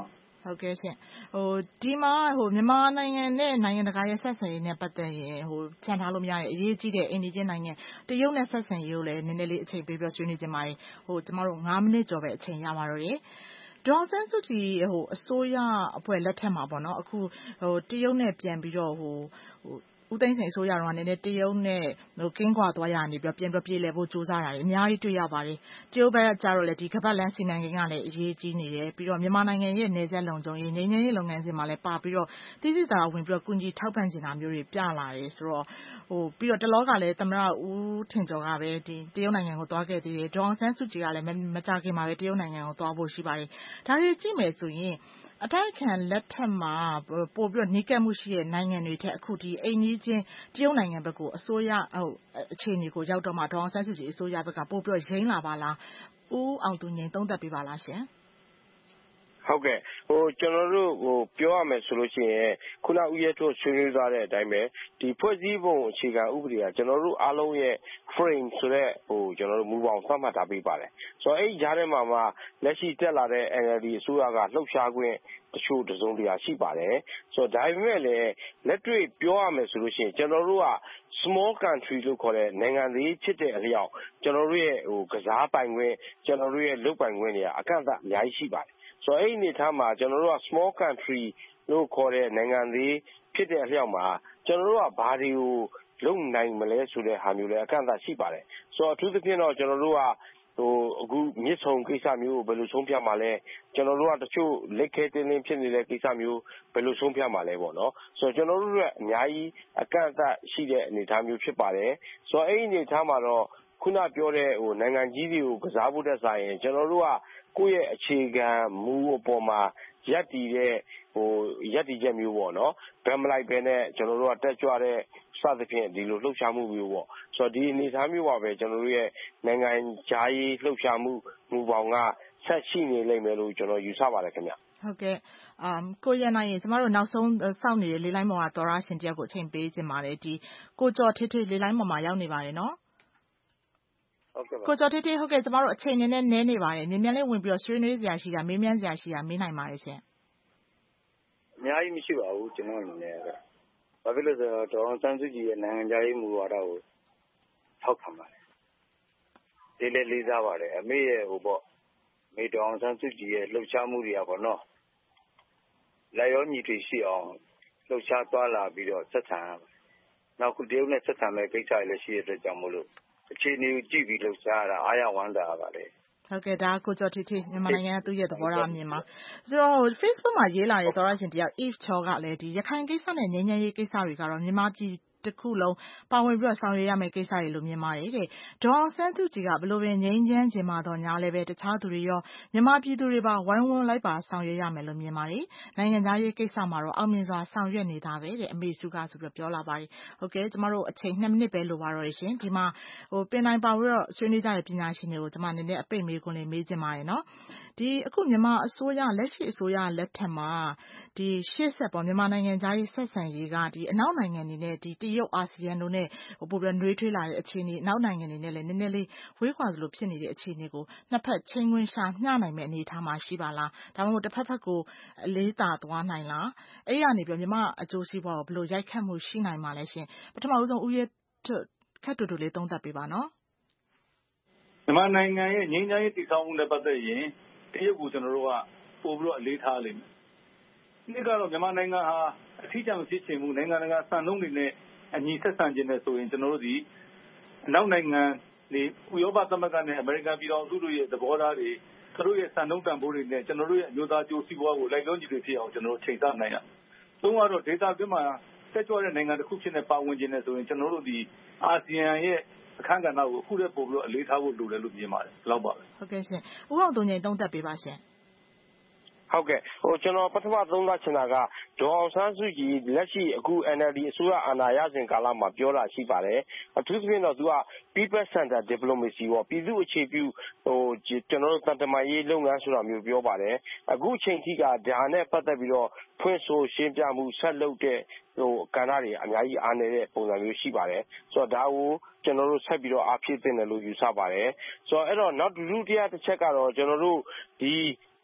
ဟုတ်ကဲ့ရှင်ဒီမှာမြန်မာနိုင်ငံနဲ့နိုင်ငံတကာရဲ့ဆက်ဆံရေးနဲ့ပတ်သက်ရင်ချန်ထားလို့မရတဲ့အရေးကြီးတဲ့အိမ်နီးချင်းနိုင်ငံတရုတ်နဲ့ဆက်ဆံရေးကိုလည်းနည်းနည်းလေးအချိန်ပေးဆွေးနွေးကြပါမယ်ကျမတို့9မိနစ်ကျော်ပဲအချိန်ရပါတော့တယ်ဒေါ်အောင်ဆန်းစုကြည်အစိုးရအဖွဲ့လက်ထက်မှာပေါ့နော်အခုတရုတ်နဲ့ပြန်ပြီးတော့ဦးသိန်းစိန်အစိုးရတော့နည်းနည်းတရုတ်နဲ့ကင်းကွာသွားရနေပြီးပြန်ပြေလည်ဖို့ကြိုးစားတာတွေအများကြီးတွေ့ရပါတယ်တရုတ်ဘက်ကကြတော့လေဒီကပတ်လန်းစီမံကိန်းကလည်းအရေးကြီးနေတယ်ပြီးတော့မြန်မာနိုင်ငံရဲ့နယ်စပ်လုံခြုံရေးငြိမ်းချမ်းရေးလုပ်ငန်းစဉ်မှာလည်းပါပြီးတော့တိတိကျကျဝင်ပြီးတော့ကူညီထောက်ပံ့နေတာမျိုးတွေပြလာတယ်ဆိုတော့ပြီးတော့တလောကလည်းသမ္မတဦးထင်ကျော်ကပဲဒီတရုတ်နိုင်ငံကိုသွားခဲ့သေးတယ်ဒေါ်အောင်ဆန်းစုကြည်ကလည်းမကြာခင်မှာပဲတရုတ်နိုင်ငံကိုသွားဖို့ရှိပါတယ်ဒါတွေကြည့်မယ်ဆိုရင်အတိုက်အခံလက်ထက်မှာပို့ပြီးတော့နှိကက်မှုရှိတဲ့နိုင်ငံတွေထက်အခုဒီအိမ်ကြီးချင်းတရုတ်နိုင်ငံဘက်ကိုအစိုးရအခြေအနေကိုရောက်တော့မှဒေါ်အောင်ဆန်းစုကြည်အစိုးရဘက်ကပို့ပြီးတော့ရင်းလာပါလားဦးအောင်သူငြိမ်သုံးသပ်ပေးပါလားရှင်ဟုတ်ကဲ့ကျွန်တော်တို့ပြောရမယ်ဆိုလို့ရှိရင်ခုနဦးရဲတို့ဆွေးနွေးသွားတဲ့အတိုင်းပဲဒီဖွဲ့စည်းပုံအခြေခံဥပဒေကကျွန်တော်တို့အားလုံးရဲ့ frame ဆိုတဲ့ကျွန်တော်တို့မူပေါင်းသတ်မှတ်ထားပေးပါတယ်ဆိုတော့အဲ့ဒီကြားထဲမှာလက်ရှိတက်လာတဲ့ NLD အစိုးရကလှုပ်ရှားခွင့်တချို့တစုံတရာရှိပါတယ်ဆိုတော့ဒါပေမဲ့လည်းလက်တွေ့ပြောရမယ်ဆိုလို့ရှိရင်ကျွန်တော်တို့က small country လို့ခေါ်တဲ့နိုင်ငံလေးဖြစ်တဲ့အလျောက်ကျွန်တော်တို့ရဲ့ကစားပိုင်ခွင့်ကျွန်တော်တို့ရဲ့လုပ်ပိုင်ခွင့်တွေကအကန့်အသတ်အများကြီးရှိပါတယ်ဆိုတော့အဲ့ဒီအနေထားမှာကျွန်တော်တို့က small country လို့ခေါ်တဲ့နိုင်ငံလေးဖြစ်တဲ့အလျောက်မှာကျွန်တော်တို့ကဘာတွေကိုလုပ်နိုင်မလဲဆိုတဲ့ဟာမျိုးလည်းအကန့်အသတ်ရှိပါတယ်ဆိုတော့အထူးသဖြင့်တော့ကျွန်တော်တို့ကအခုမြစ်ဆုံကိစ္စမျိုးကိုဘယ်လိုဆုံးဖြတ်မှာလဲကျွန်တော်တို့ကတချို့လက်ခဲတင်းတင်းဖြစ်နေတဲ့ကိစ္စမျိုးဘယ်လိုဆုံးဖြတ်မှာလဲပေါ့နော်ဆိုတော့ကျွန်တော်တို့ကအများကြီးအကန့်အသတ်ရှိတဲ့အနေအထားမျိုးဖြစ်ပါတယ်ဆိုတော့အဲ့ဒီအနေအထားမှာတော့ခုနပြောတဲ့နိုင်ငံကြီးတွေကိုကစားဖို့တက်ဆိုင်ရင်ကျွန်တော်တို့ကကိုယ့်ရဲ့အခြေခံမူအပေါ်မှာရပ်တည်တဲ့ရပ်တည်ချက်မျိုးပေါ့နော်ဗန်မလိုက်ပဲနဲ့ကျွန်တော်တို့ကတက်ကြွတဲ့စသဖြင့်ဒီလိုလှုပ်ရှားမှုမျိုးပေါ့ဆိုတော့ဒီအနေအထားမျိုးပါပဲကျွန်တော်တို့ရဲ့နိုင်ငံခြားရေးလှုပ်ရှားမှုမူပေါင်းကဆက်ရှိနေလိမ့်မယ်လို့ကျွန်တော်ယူဆပါတယ်ခင်ဗျဟုတ်ကဲ့ကိုရနိုင်ရင်ကျမတို့နောက်ဆုံးစောင့်နေတဲ့လေးလိုင်းပေါ်ကသောရရှင်တယောက်ကိုအချိန်ပေးခြင်းပါတယ်ဒီကိုကျော်ထေးထေးလေးလိုင်းပေါ်မှာရောက်နေပါတယ်နော်ကိုကျော်ထေးထေးဟုတ်ကဲ့ကျမတို့အချိန်နည်းနေပါတယ်မြန်မြန်လေးဝင်ပြီးတော့ဆွေးနွေးစရာရှိတာမေးမြန်းစရာရှိတာမေးနိုင်ပါတယ်ရှင်အများကြီးမရှိပါဘူးကျွန်တော်အနေနဲ့ဘာဖြစ်လို့ဆိုတော့ဒေါ်အောင်ဆန်းစုကြည်ရဲ့နိုင်ငံခြားရေးမူဝါဒကိုထောက်ခံပါတယ်လေးစားပါတယ်အမေရဲ့မေဒေါ်အောင်ဆန်းစုကြည်ရဲ့လှုပ်ရှားမှုတွေကပေါ့နော်လက်ရောညီထွေရှိအောင်လှုပ်ရှားသွားလာပြီးတော့ဆက်ဆံနောက်ခုတရုတ်နဲ့ဆက်ဆံမဲ့ကိစ္စတွေလည်းရှိတဲ့အတွက်ကြောင့်မို့လို့အခြေအနေကိုကြည့်ပြီးလှုပ်ရှားရတာအားရဝမ်းသာပါလေဟုတ်ကဲ့ဒါကိုကျော်ထေးထေးမြန်မာနိုင်ငံကသူ့ရဲ့သဘောထားအမြင်ပါဆိုတော့ Facebook မှာရေးလာတဲ့သောရရှင်တယောက် Eve Chor ကလည်းဒီရခိုင်ကိစ္စနဲ့ငြိမ်းချမ်းရေးကိစ္စတွေကတော့မြန်မာပြည်တစ်ခုလုံးပါဝင်ပြီးတော့ဆောင်ရွက်ရမယ့်ကိစ္စတွေလို့မြင်ပါတယ်တဲ့ဒေါ်အောင်ဆန်းစုကြည်ကဘလို့ပင်ငြိမ်းချမ်းခြင်းမှာတော့ညာလည်းပဲတခြားသူတွေရောမြန်မာပြည်သူတွေပါဝိုင်းဝန်းလိုက်ပါဆောင်ရွက်ရမယ်လို့မြင်ပါတယ်နိုင်ငံသားရေးကိစ္စမှာတော့အောင်မြင်စွာဆောင်ရွက်နေတာပဲတဲ့အမေစုကဆိုပြီးပြောလာပါတယ်ဟုတ်ကဲ့ကျမတို့အချိန်2မိနစ်ပဲလိုပါတော့ရှင်ဒီမှာပင်တိုင်းပါပြီးတော့ဆွေးနွေးကြတဲ့ပညာရှင်တွေကိုကျမနည်းနည်းအပိတ်မေးခွန်းလေးမေးချင်ပါတယ်နော်ဒီအခုမြန်မာအစိုးရလက်ရှိအစိုးရလက်ထက်မှာဒီရှေ့ဆက်ပေါ့မြန်မာနိုင်ငံသားရေးဆက်ဆံရေးကဒီအနောက်နိုင်ငံတွေနဲ့ဒီတရုတ်အာဆီယံတို့နဲ့ပို့ပြီးနှွေးထွေးလာတဲ့အခြေအနေနောက်နိုင်ငံတွေနဲ့လည်းနည်းနည်းလေးဝေးခွာသလိုဖြစ်နေတဲ့အခြေအနေကိုနှစ်ဖက်ချင်းခွင်းရှာမျှနိုင်မယ့်အနေအထားမှာရှိပါလားဒါမှမဟုတ်တစ်ဖက်ကိုအလေးသာသွားနိုင်လားအဲ့ရနေပြီးမြန်မာအကျိုးစီးပွားကိုဘယ်လိုရိုက်ခတ်မှုရှိနိုင်မှာလဲရှင်ပထမဦးဆုံးဦးရဲခက်တူတူလေးသုံးသပ်ပေးပါနော်မြန်မာနိုင်ငံရဲ့ငြိမ်းချမ်းရေးတည်ဆောက်မှုနဲ့ပတ်သက်ရင်တရုတ်ကိုကျွန်တော်တို့ကပို့ပြီးတော့အလေးထားလိမ့်မယ်ဒီကတော့မြန်မာနိုင်ငံဟာအထီးကျန်မဖြစ်ချင်ဘူးနိုင်ငံတကာစံနှုန်းတွေနဲ့အညီဆက်ဆံခြင်းနဲ့ဆိုရင်ကျွန်တော်တို့ဒီအနောက်နိုင်ငံတွေဥရောပသမဂ္ဂနဲ့အမေရိကန်ပြည်ထောင်စုတို့ရဲ့သဘောထားတွေသူတို့ရဲ့စံနှုန်းတန်ဖိုးတွေနဲ့ကျွန်တော်တို့ရဲ့အမျိုးသားအကျိုးစီးပွားကိုလိုက်လျောညီတွေဖြစ်အောင်ကျွန်တော်တို့ချိန်ဆနိုင်ရသုံးကတော့ဒေတာအတွင်းမှာတက်ကြွတဲ့နိုင်ငံတစ်ခုဖြစ်နေပါဝင်ခြင်းနဲ့ဆိုရင်ကျွန်တော်တို့ဒီအာဆီယံရဲ့အခမ်းကဏ္ဍကိုအခုလည်းပို့ပြီးတော့အလေးထားဖို့လိုတယ်လို့မြင်ပါတယ်ဒီလောက်ပါပဲဟုတ်ကဲ့ရှင်ဦးအောင်သူငြိမ်သုံးသပ်ပေးပါရှင်ဟုတ်ကဲ့ကျွန်တော်ပထမသုံးသပ်ချင်တာကဒေါ်အောင်ဆန်းစုကြည်လက်ရှိအခု NLD အစိုးရအာဏာရစဉ်ကာလမှာပြောတာရှိပါတယ်အထူးသဖြင့်တော့သူက People Center Diplomacy ပေါ့ပြည်သူ့အခြေပြုကျွန်တော်တို့တန်တမာရေးလုပ်ငန်းဆိုတာမျိုးပြောပါတယ်အခုအချိန်ထိကဒါနဲ့ပတ်သက်ပြီးတော့ဖွင့်ဆိုရှင်းပြမှုဆက်လုပ်တဲ့ကဏ္ဍတွေအများကြီးအားနေတဲ့ပုံစံမျိုးရှိပါတယ်ဆိုတော့ဒါကိုကျွန်တော်တို့ဆက်ပြီးတော့အားဖြည့်သင့်တယ်လို့ယူဆပါတယ်ဆိုတော့အဲ့တော့နောက်ဒုတိယတစ်ချက်ကတော့ကျွန်တော်တို့ဒီ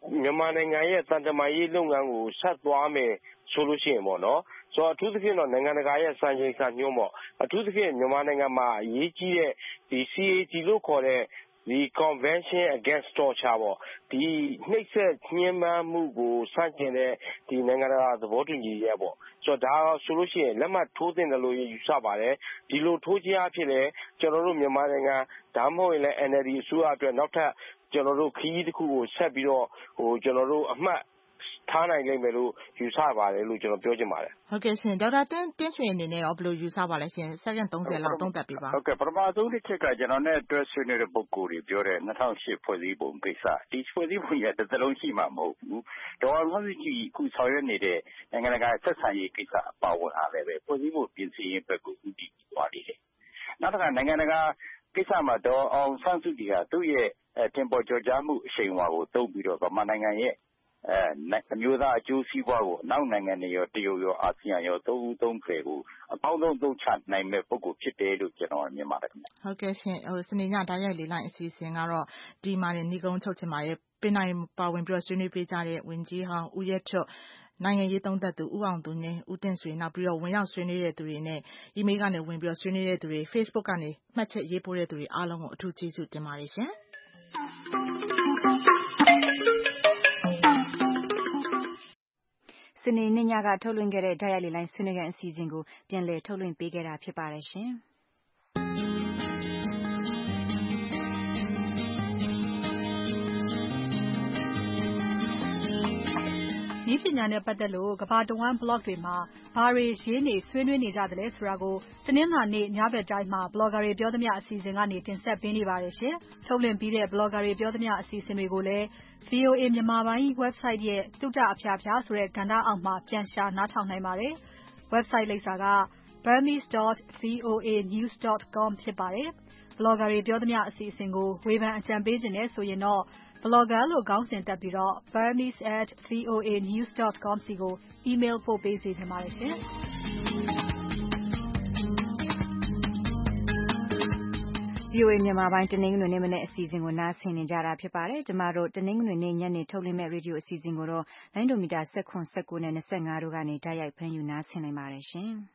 မြန်မာနိုင်ငံရဲ့သံတမန်ရေးလုပ်ငန်းကိုဆက်သွားမယ်ဆိုလို့ရှိရင်ပေါ့နော်ဆိုတော့အထူးသဖြင့်တော့နိုင်ငံတကာရဲ့စံချိန်စံညွှန်းပေါ့အထူးသဖြင့်မြန်မာနိုင်ငံမှာအရေးကြီးတဲ့ဒီ CAT လို့ခေါ်တဲ့ဒီ Convention Against Torture ပေါ့ဒီနှိပ်စက်ညှဉ်းပန်းမှုကိုစတင်တဲ့ဒီနိုင်ငံတကာသဘောတူညီချက်ပေါ့ဆိုတော့ဒါဆိုလို့ရှိရင်လက်မှတ်ထိုးသင့်တယ်လို့ယူဆပါတယ်ဒီလိုထိုးခြင်းအဖြစ်လဲကျွန်တော်တို့မြန်မာနိုင်ငံဒါမှမဟုတ်ရင်လည်း NLD အစိုးရအတွက်နောက်ထပ်ကျွန်တော်တို့ခရီးတစ်ခုကိုဆက်ပြီးတော့ကျွန်တော်တို့အမှတ်ထားနိုင်လိမ့်မယ်လို့ယူဆပါတယ်လို့ကျွန်တော်ပြောချင်ပါတယ်ဟုတ်ကဲ့ရှင်ဒေါက်တာတင်းရွှေအနေနဲ့ရောဘယ်လိုယူဆပါလဲရှင်စက္ကန့်30လောက်သုံးသပ်ပေးပါဟုတ်ကဲ့ပထမဆုံးတစ်ချက်ကကျွန်တော်နဲ့တွဲဆွေးနွေးတဲ့ပုဂ္ဂိုလ်တွေပြောတဲ့2008ဖွဲ့စည်းပုံကိစ္စဒီဖွဲ့စည်းပုံရဲ့တစ်သလုံးရှိမှာမဟုတ်ဘူးဒေါ်အောင်ဆန်းစုကြည်အခုဆောင်ရွက်နေတဲ့နိုင်ငံတကာဆက်ဆံရေးကိစ္စအပါအဝင်အားလည်းပဲဖွဲ့စည်းပုံပြင်ဆင်ရေးဘက်ကိုဦးတည်သွားနေတယ်နောက်တစ်ခါနိုင်ငံတကာကိစ္စမှာဒေါ်အောင်ဆန်းစုကြည်ကသူ့ရဲ့တင်ပေါ်ကျော်ကြားမှုအရှိန်အဝါကိုသုံးပြီးတော့ဗမာနိုင်ငံရဲ့အမျိုးသားအကျိုးစီးပွားကိုနောက်နိုင်ငံတွေရောတရုတ်ရောအာဆီယံရောသုံးဦးသုံးဖယ်ကိုအကောင်းဆုံးသုံးချနိုင်မဲ့ပုဂ္ဂိုလ်ဖြစ်တယ်လို့ကျွန်တော်မြင်ပါတယ်ခင်ဗျဟုတ်ကဲ့ရှင်စနေညဓာတ်ရိုက်လေးလိုက်အစီအစဉ်ကတော့ဒီမှာနေကုန်းချုပ်ချင်ပါတယ်ပင်နိုင်ပါဝင်ပြီးတော့ဆွေးနွေးပေးကြတဲ့ဝန်ကြီးဟောင်းဦးရဲထွဋ်နိုင်ငံရေးသုံးသပ်သူဦးအောင်သူငယ်ဦးတင့်ဆွေနောက်ပြီးတော့ဝင်ရောက်ဆွေးနွေးတဲ့သူတွေနဲ့ email ကနေဝင်ပြီးတော့ဆွေးနွေးတဲ့သူတွေ Facebook ကနေမှတ်ချက်ရေးပို့တဲ့သူတွေအားလုံးကိုအထူးကျေးဇူးတင်ပါတယ်ရှင်စနေနေ့ညကထုတ်လွှင့်ခဲ့တဲ့ဓာတ်ရိုက်လေလိုင်းဆွေးနွေးခန်းအစီအစဉ်ကိုပြန်လည်ထုတ်လွှင့်ပေးခဲ့တာဖြစ်ပါတယ်ရှင်။နည်းပညာနဲ့ပတ်သက်လို့ကမ္ဘာတဝန်း blog တွေမှာဘာတွေရေးနေဆွေးနွေးနေကြသလဲဆိုတာကိုတနင်္လာနေ့ညဘက်တိုင်းမှာ blogger တွေပြောသမျှအစီအစဉ်ကနေတင်ဆက်ပေးနေပါတယ်ရှင်။ထုတ်လွှင့်ပြီးတဲ့ blogger တွေပြောသမျှအစီအစဉ်တွေကိုလည်း VOA မြန်မာပိုင်း website ရဲ့တုတအဖျားဖျားဆိုတဲ့ကဏ္ဍအောက်မှာပြန်ရှာနားထောင်နိုင်ပါတယ်။ website လိပ်စာက burmese.voanews.com ဖြစ်ပါတယ်။ blogger တွေပြောသမျှအစီအစဉ်ကိုဝေဖန်အကြံပေးခြင်းနဲ့ဆိုရင်တော့blogger လို့ခေါင်းစဉ်တပ်ပြီးတော့ burmese@voanews.com စီကို email ပို့ပေးစေချင်ပါတယ်ရှင်။ VOA မြန်မာပိုင်းတနင်္ဂနွေနေ့မနေ့အစီအစဉ်ကိုနားဆင်နေကြတာဖြစ်ပါတယ်။ကျမတို့တနင်္ဂနွေနေ့ညနေထုတ်လွှင့်မဲ့ရေဒီယိုအစီအစဉ်ကိုတော့လိုင်းဒိုမီတာ16 19နဲ့25တို့ကနေဓာတ်ရိုက်ဖမ်းယူနားဆင်နိုင်ပါတယ်ရှင်။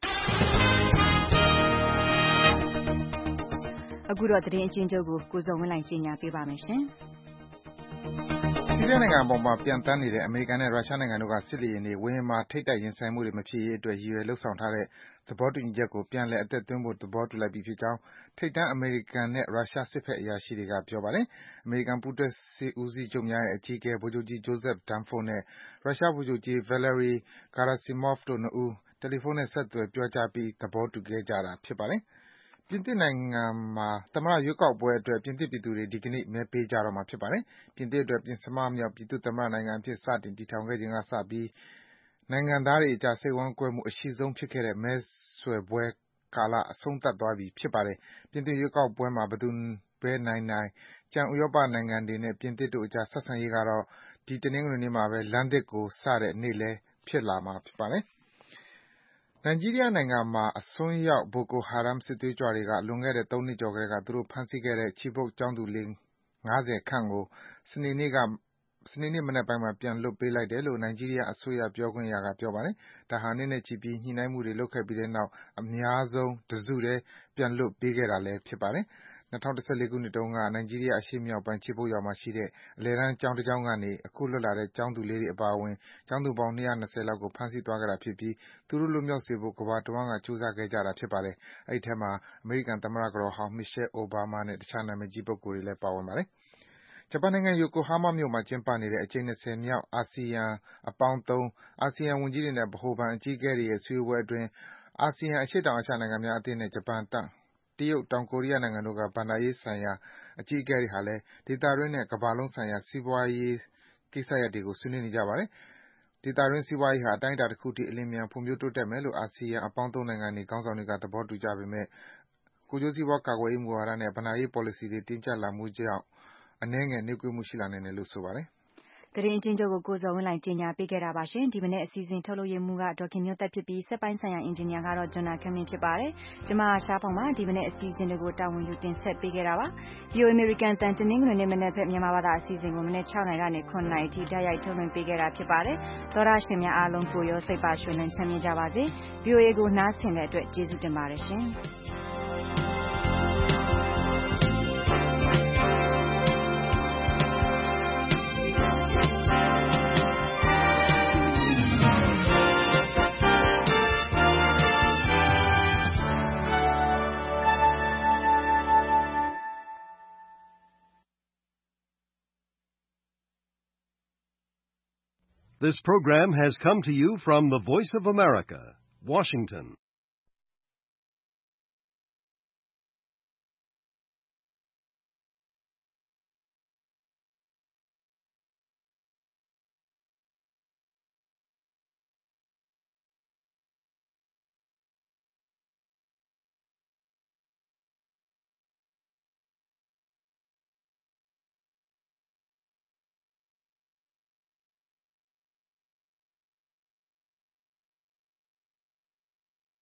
အခုတော့သတင်းအကျဉ်းချုပ်ကိုကိုစုံဝင်းလိုင်ကြီးညာပေးပါမယ်ရှင်။ဆီးရီးယားနိုင်ငံပေါ်မှာပြန်တန်းနေတဲ့အမေရိကန်နဲ့ရုရှားနိုင်ငံတို့ကစစ်လေယာဉ်တွေဝေဟင်မှာထိပ်တိုက်ရင်ဆိုင်မှုတွေမဖြစ်ရေးအတွက်ရည်ရွယ်လုပ်ဆောင်ထားတဲ့သဘောတူညီချက်ကိုပြန်လည်အသက်သွင်းဖို့သဘောတူလိုက်ပြီဖြစ်ကြောင်းထိပ်တန်းအမေရိကန်နဲ့ရုရှားစစ်ဘက်အရာရှိတွေကပြောပါတယ်။အမေရိကန်ပူးတွဲစစ်ဦးစီးချုပ်များရဲ့အကြီးအကဲဗိုလ်ချုပ်ကြီး Joseph Dunford နဲ့ရုရှားဗိုလ်ချုပ်ကြီး Valery Gerasimov တို့နှစ်ဦးတယ်လီဖုန်းနဲ့ဆက်သွယ်ပြောကြားပြီးသဘောတူခဲ့ကြတာဖြစ်ပါတယ်။ပြင်သစ်နိုင်ငံမှာသမ္မတရွေးကောက်ပွဲအတွက်ပြင်သစ်ပြည်သူတွေဒီကနေ့မဲပေးကြတော့မှာဖြစ်ပါတယ်။ပြင်သစ်အတွက်ပဉ္စမမြောက်ပြည်သူ့သမ္မတနိုင်ငံအဖြစ်စတင်တည်ထောင်ခဲ့ချိန်ကစပြီးနိုင်ငံသားတွေအကြားစိတ်ဝမ်းကွဲမှုအရှိဆုံးဖြစ်ခဲ့တဲ့မဲဆွယ်ပွဲကာလအဆုံးသတ်သွားပြီဖြစ်ပါတယ်။ပြင်သစ်ရွေးကောက်ပွဲမှာဘယ်သူပဲနိုင်ကျန်ဥရောပနိုင်ငံတွေနဲ့ပြင်သစ်တို့အကြားဆက်ဆံရေးကတော့ဒီတနင်္ဂနွေနေ့မှာပဲလမ်းသစ်ကိုစတဲ့နေ့လည်းဖြစ်လာမှာဖြစ်ပါတယ်။နိုင်ဂျီးရီးယားနိုင်ငံမှာအစွန်းရောက် Boko Haram စစ်သွေးကြွတွေကလွန်ခဲ့တဲ့3နှစ်ကျော်ကတည်းကသူတို့ဖမ်းဆီးခဲ့တဲ့ Chibok ကျောင်းသူလေး50ခန့်ကိုစနေနေ့မနက်ပိုင်းမှာပြန်လွှတ်ပေးလိုက်တယ်လို့နိုင်ဂျီးရီးယားအစိုးရပြောခွင့်ရကပြောပါတယ်။ဒါဟာနှစ်နဲ့ချီပြီးညှိနှိုင်းမှုတွေလုပ်ခဲ့ပြီးတဲ့နောက်အများဆုံးတစုတည်းပြန်လွှတ်ပေးခဲ့တာလည်းဖြစ်ပါတယ်။2014ခုနှစ်တုန်းကနိုင်ဂျီးရီးယားအရှေ့မြောက်ပိုင်း Chibok ရွာမှာရှိတဲ့အလယ်တန်းကျောင်းတစ်ကျောင်းကနေအခုလွတ်လာတဲ့ကျောင်းသူလေးတွေအပါအဝင်ကျောင်းသူပေါင်း220လောက်ကိုဖမ်းဆီးသွားခဲ့တာဖြစ်ပြီးသူတို့လွတ်မြောက်စေဖို့ကမ္ဘာတဝန်းကကြိုးစားခဲ့ကြတာဖြစ်ပါတယ်။အဲဒီထဲမှာအမေရိကန်သမ္မတကတော်ဟောင်း Michelle Obama နဲ့တခြားနာမည်ကြီးပုဂ္ဂိုလ်တွေလည်းပါဝင်ပါတယ်။ဂျပန်နိုင်ငံ Yokohama မြို့မှာကျင်းပနေတဲ့အကြိမ်20မြောက်အာဆီယံအပေါင်း3အာဆီယံဝန်ကြီးတွေနဲ့ဗဟိုဘဏ်အကြီးအကဲတွေရဲ့စည်းဝေးပွဲအတွင်းအာဆီယံအရှေ့တောင်အာရှနိုင်ငံများအသင်းနဲ့ဂျပန်တရုတ်တောင်ကိုရီးယားနိုင်ငံတို့ကဘဏ္ဍာရေးဆိုင်ရာအကြီးအကဲတွေဟာလည်းဒေသတွင်းနဲ့ကမ္ဘာလုံးဆိုင်ရာစီးပွားရေးကိစ္စရပ်တွေကိုဆွေးနွေးနေကြပါတယ်။ဒေသတွင်းစီးပွားရေးဟာအတိုင်းအတာတခုအထိအလျင်အမြန်ဖွံ့ဖြိုးတိုးတက်မယ်လို့အာဆီယံအပေါင်း3နိုင်ငံတွေခေါင်းဆောင်တွေကသဘောတူကြပေမယ့်ကိုယ်ကျိုးစီးပွားကာကွယ်ရေးမူဝါဒနဲ့ဘဏ္ဍာရေးပေါ်လစီတွေတင်းကျပ်လာမှုကြောင့်အနည်းငယ်နှေးကွေးမှုရှိလာနိုင်တယ်လို့ဆိုပါတယ်။သတင်းအချင်းချုပ်ကိုကိုဇော်ဝင်းလှိုင်ကြီးညာပေးခဲ့တာပါရှင်ဒီမနေ့အစီအစဉ်ထုတ်လုပ်ရမှုကဒေါ်ခင်မျိုးသက်ဖြစ်ပြီးစက်ပိုင်းဆိုင်ရာအင်ဂျင်နီယာကတော့ဂျွန်နာခမ်းမင်းဖြစ်ပါတယ်ကျွန်မရှားဖောင်ပါဒီမနေ့အစီအစဉ်တွေကိုတာဝန်ယူတင်ဆက်ပေးခဲ့တာပါ VOA American တန်တနင်္ဂနွေနေ့မနေ့ဖက်မြန်မာဘာသာအစီအစဉ်ကိုမနေ့6နာရီကနေ9နာရီထိဓာတ်ရိုက်ထုတ်လွှင့်ပေးခဲ့တာဖြစ်ပါတယ်သောရရှင်များအားလုံးကိုရောစိတ်ပါရွှင်လန်းချမ်းမြေ့ကြပါစေ VOA ကိုနားဆင်တဲ့အတွက်ကျေးဇူးတင်ပါတယ်ရှင် This program has come to you from the Voice of America, Washington.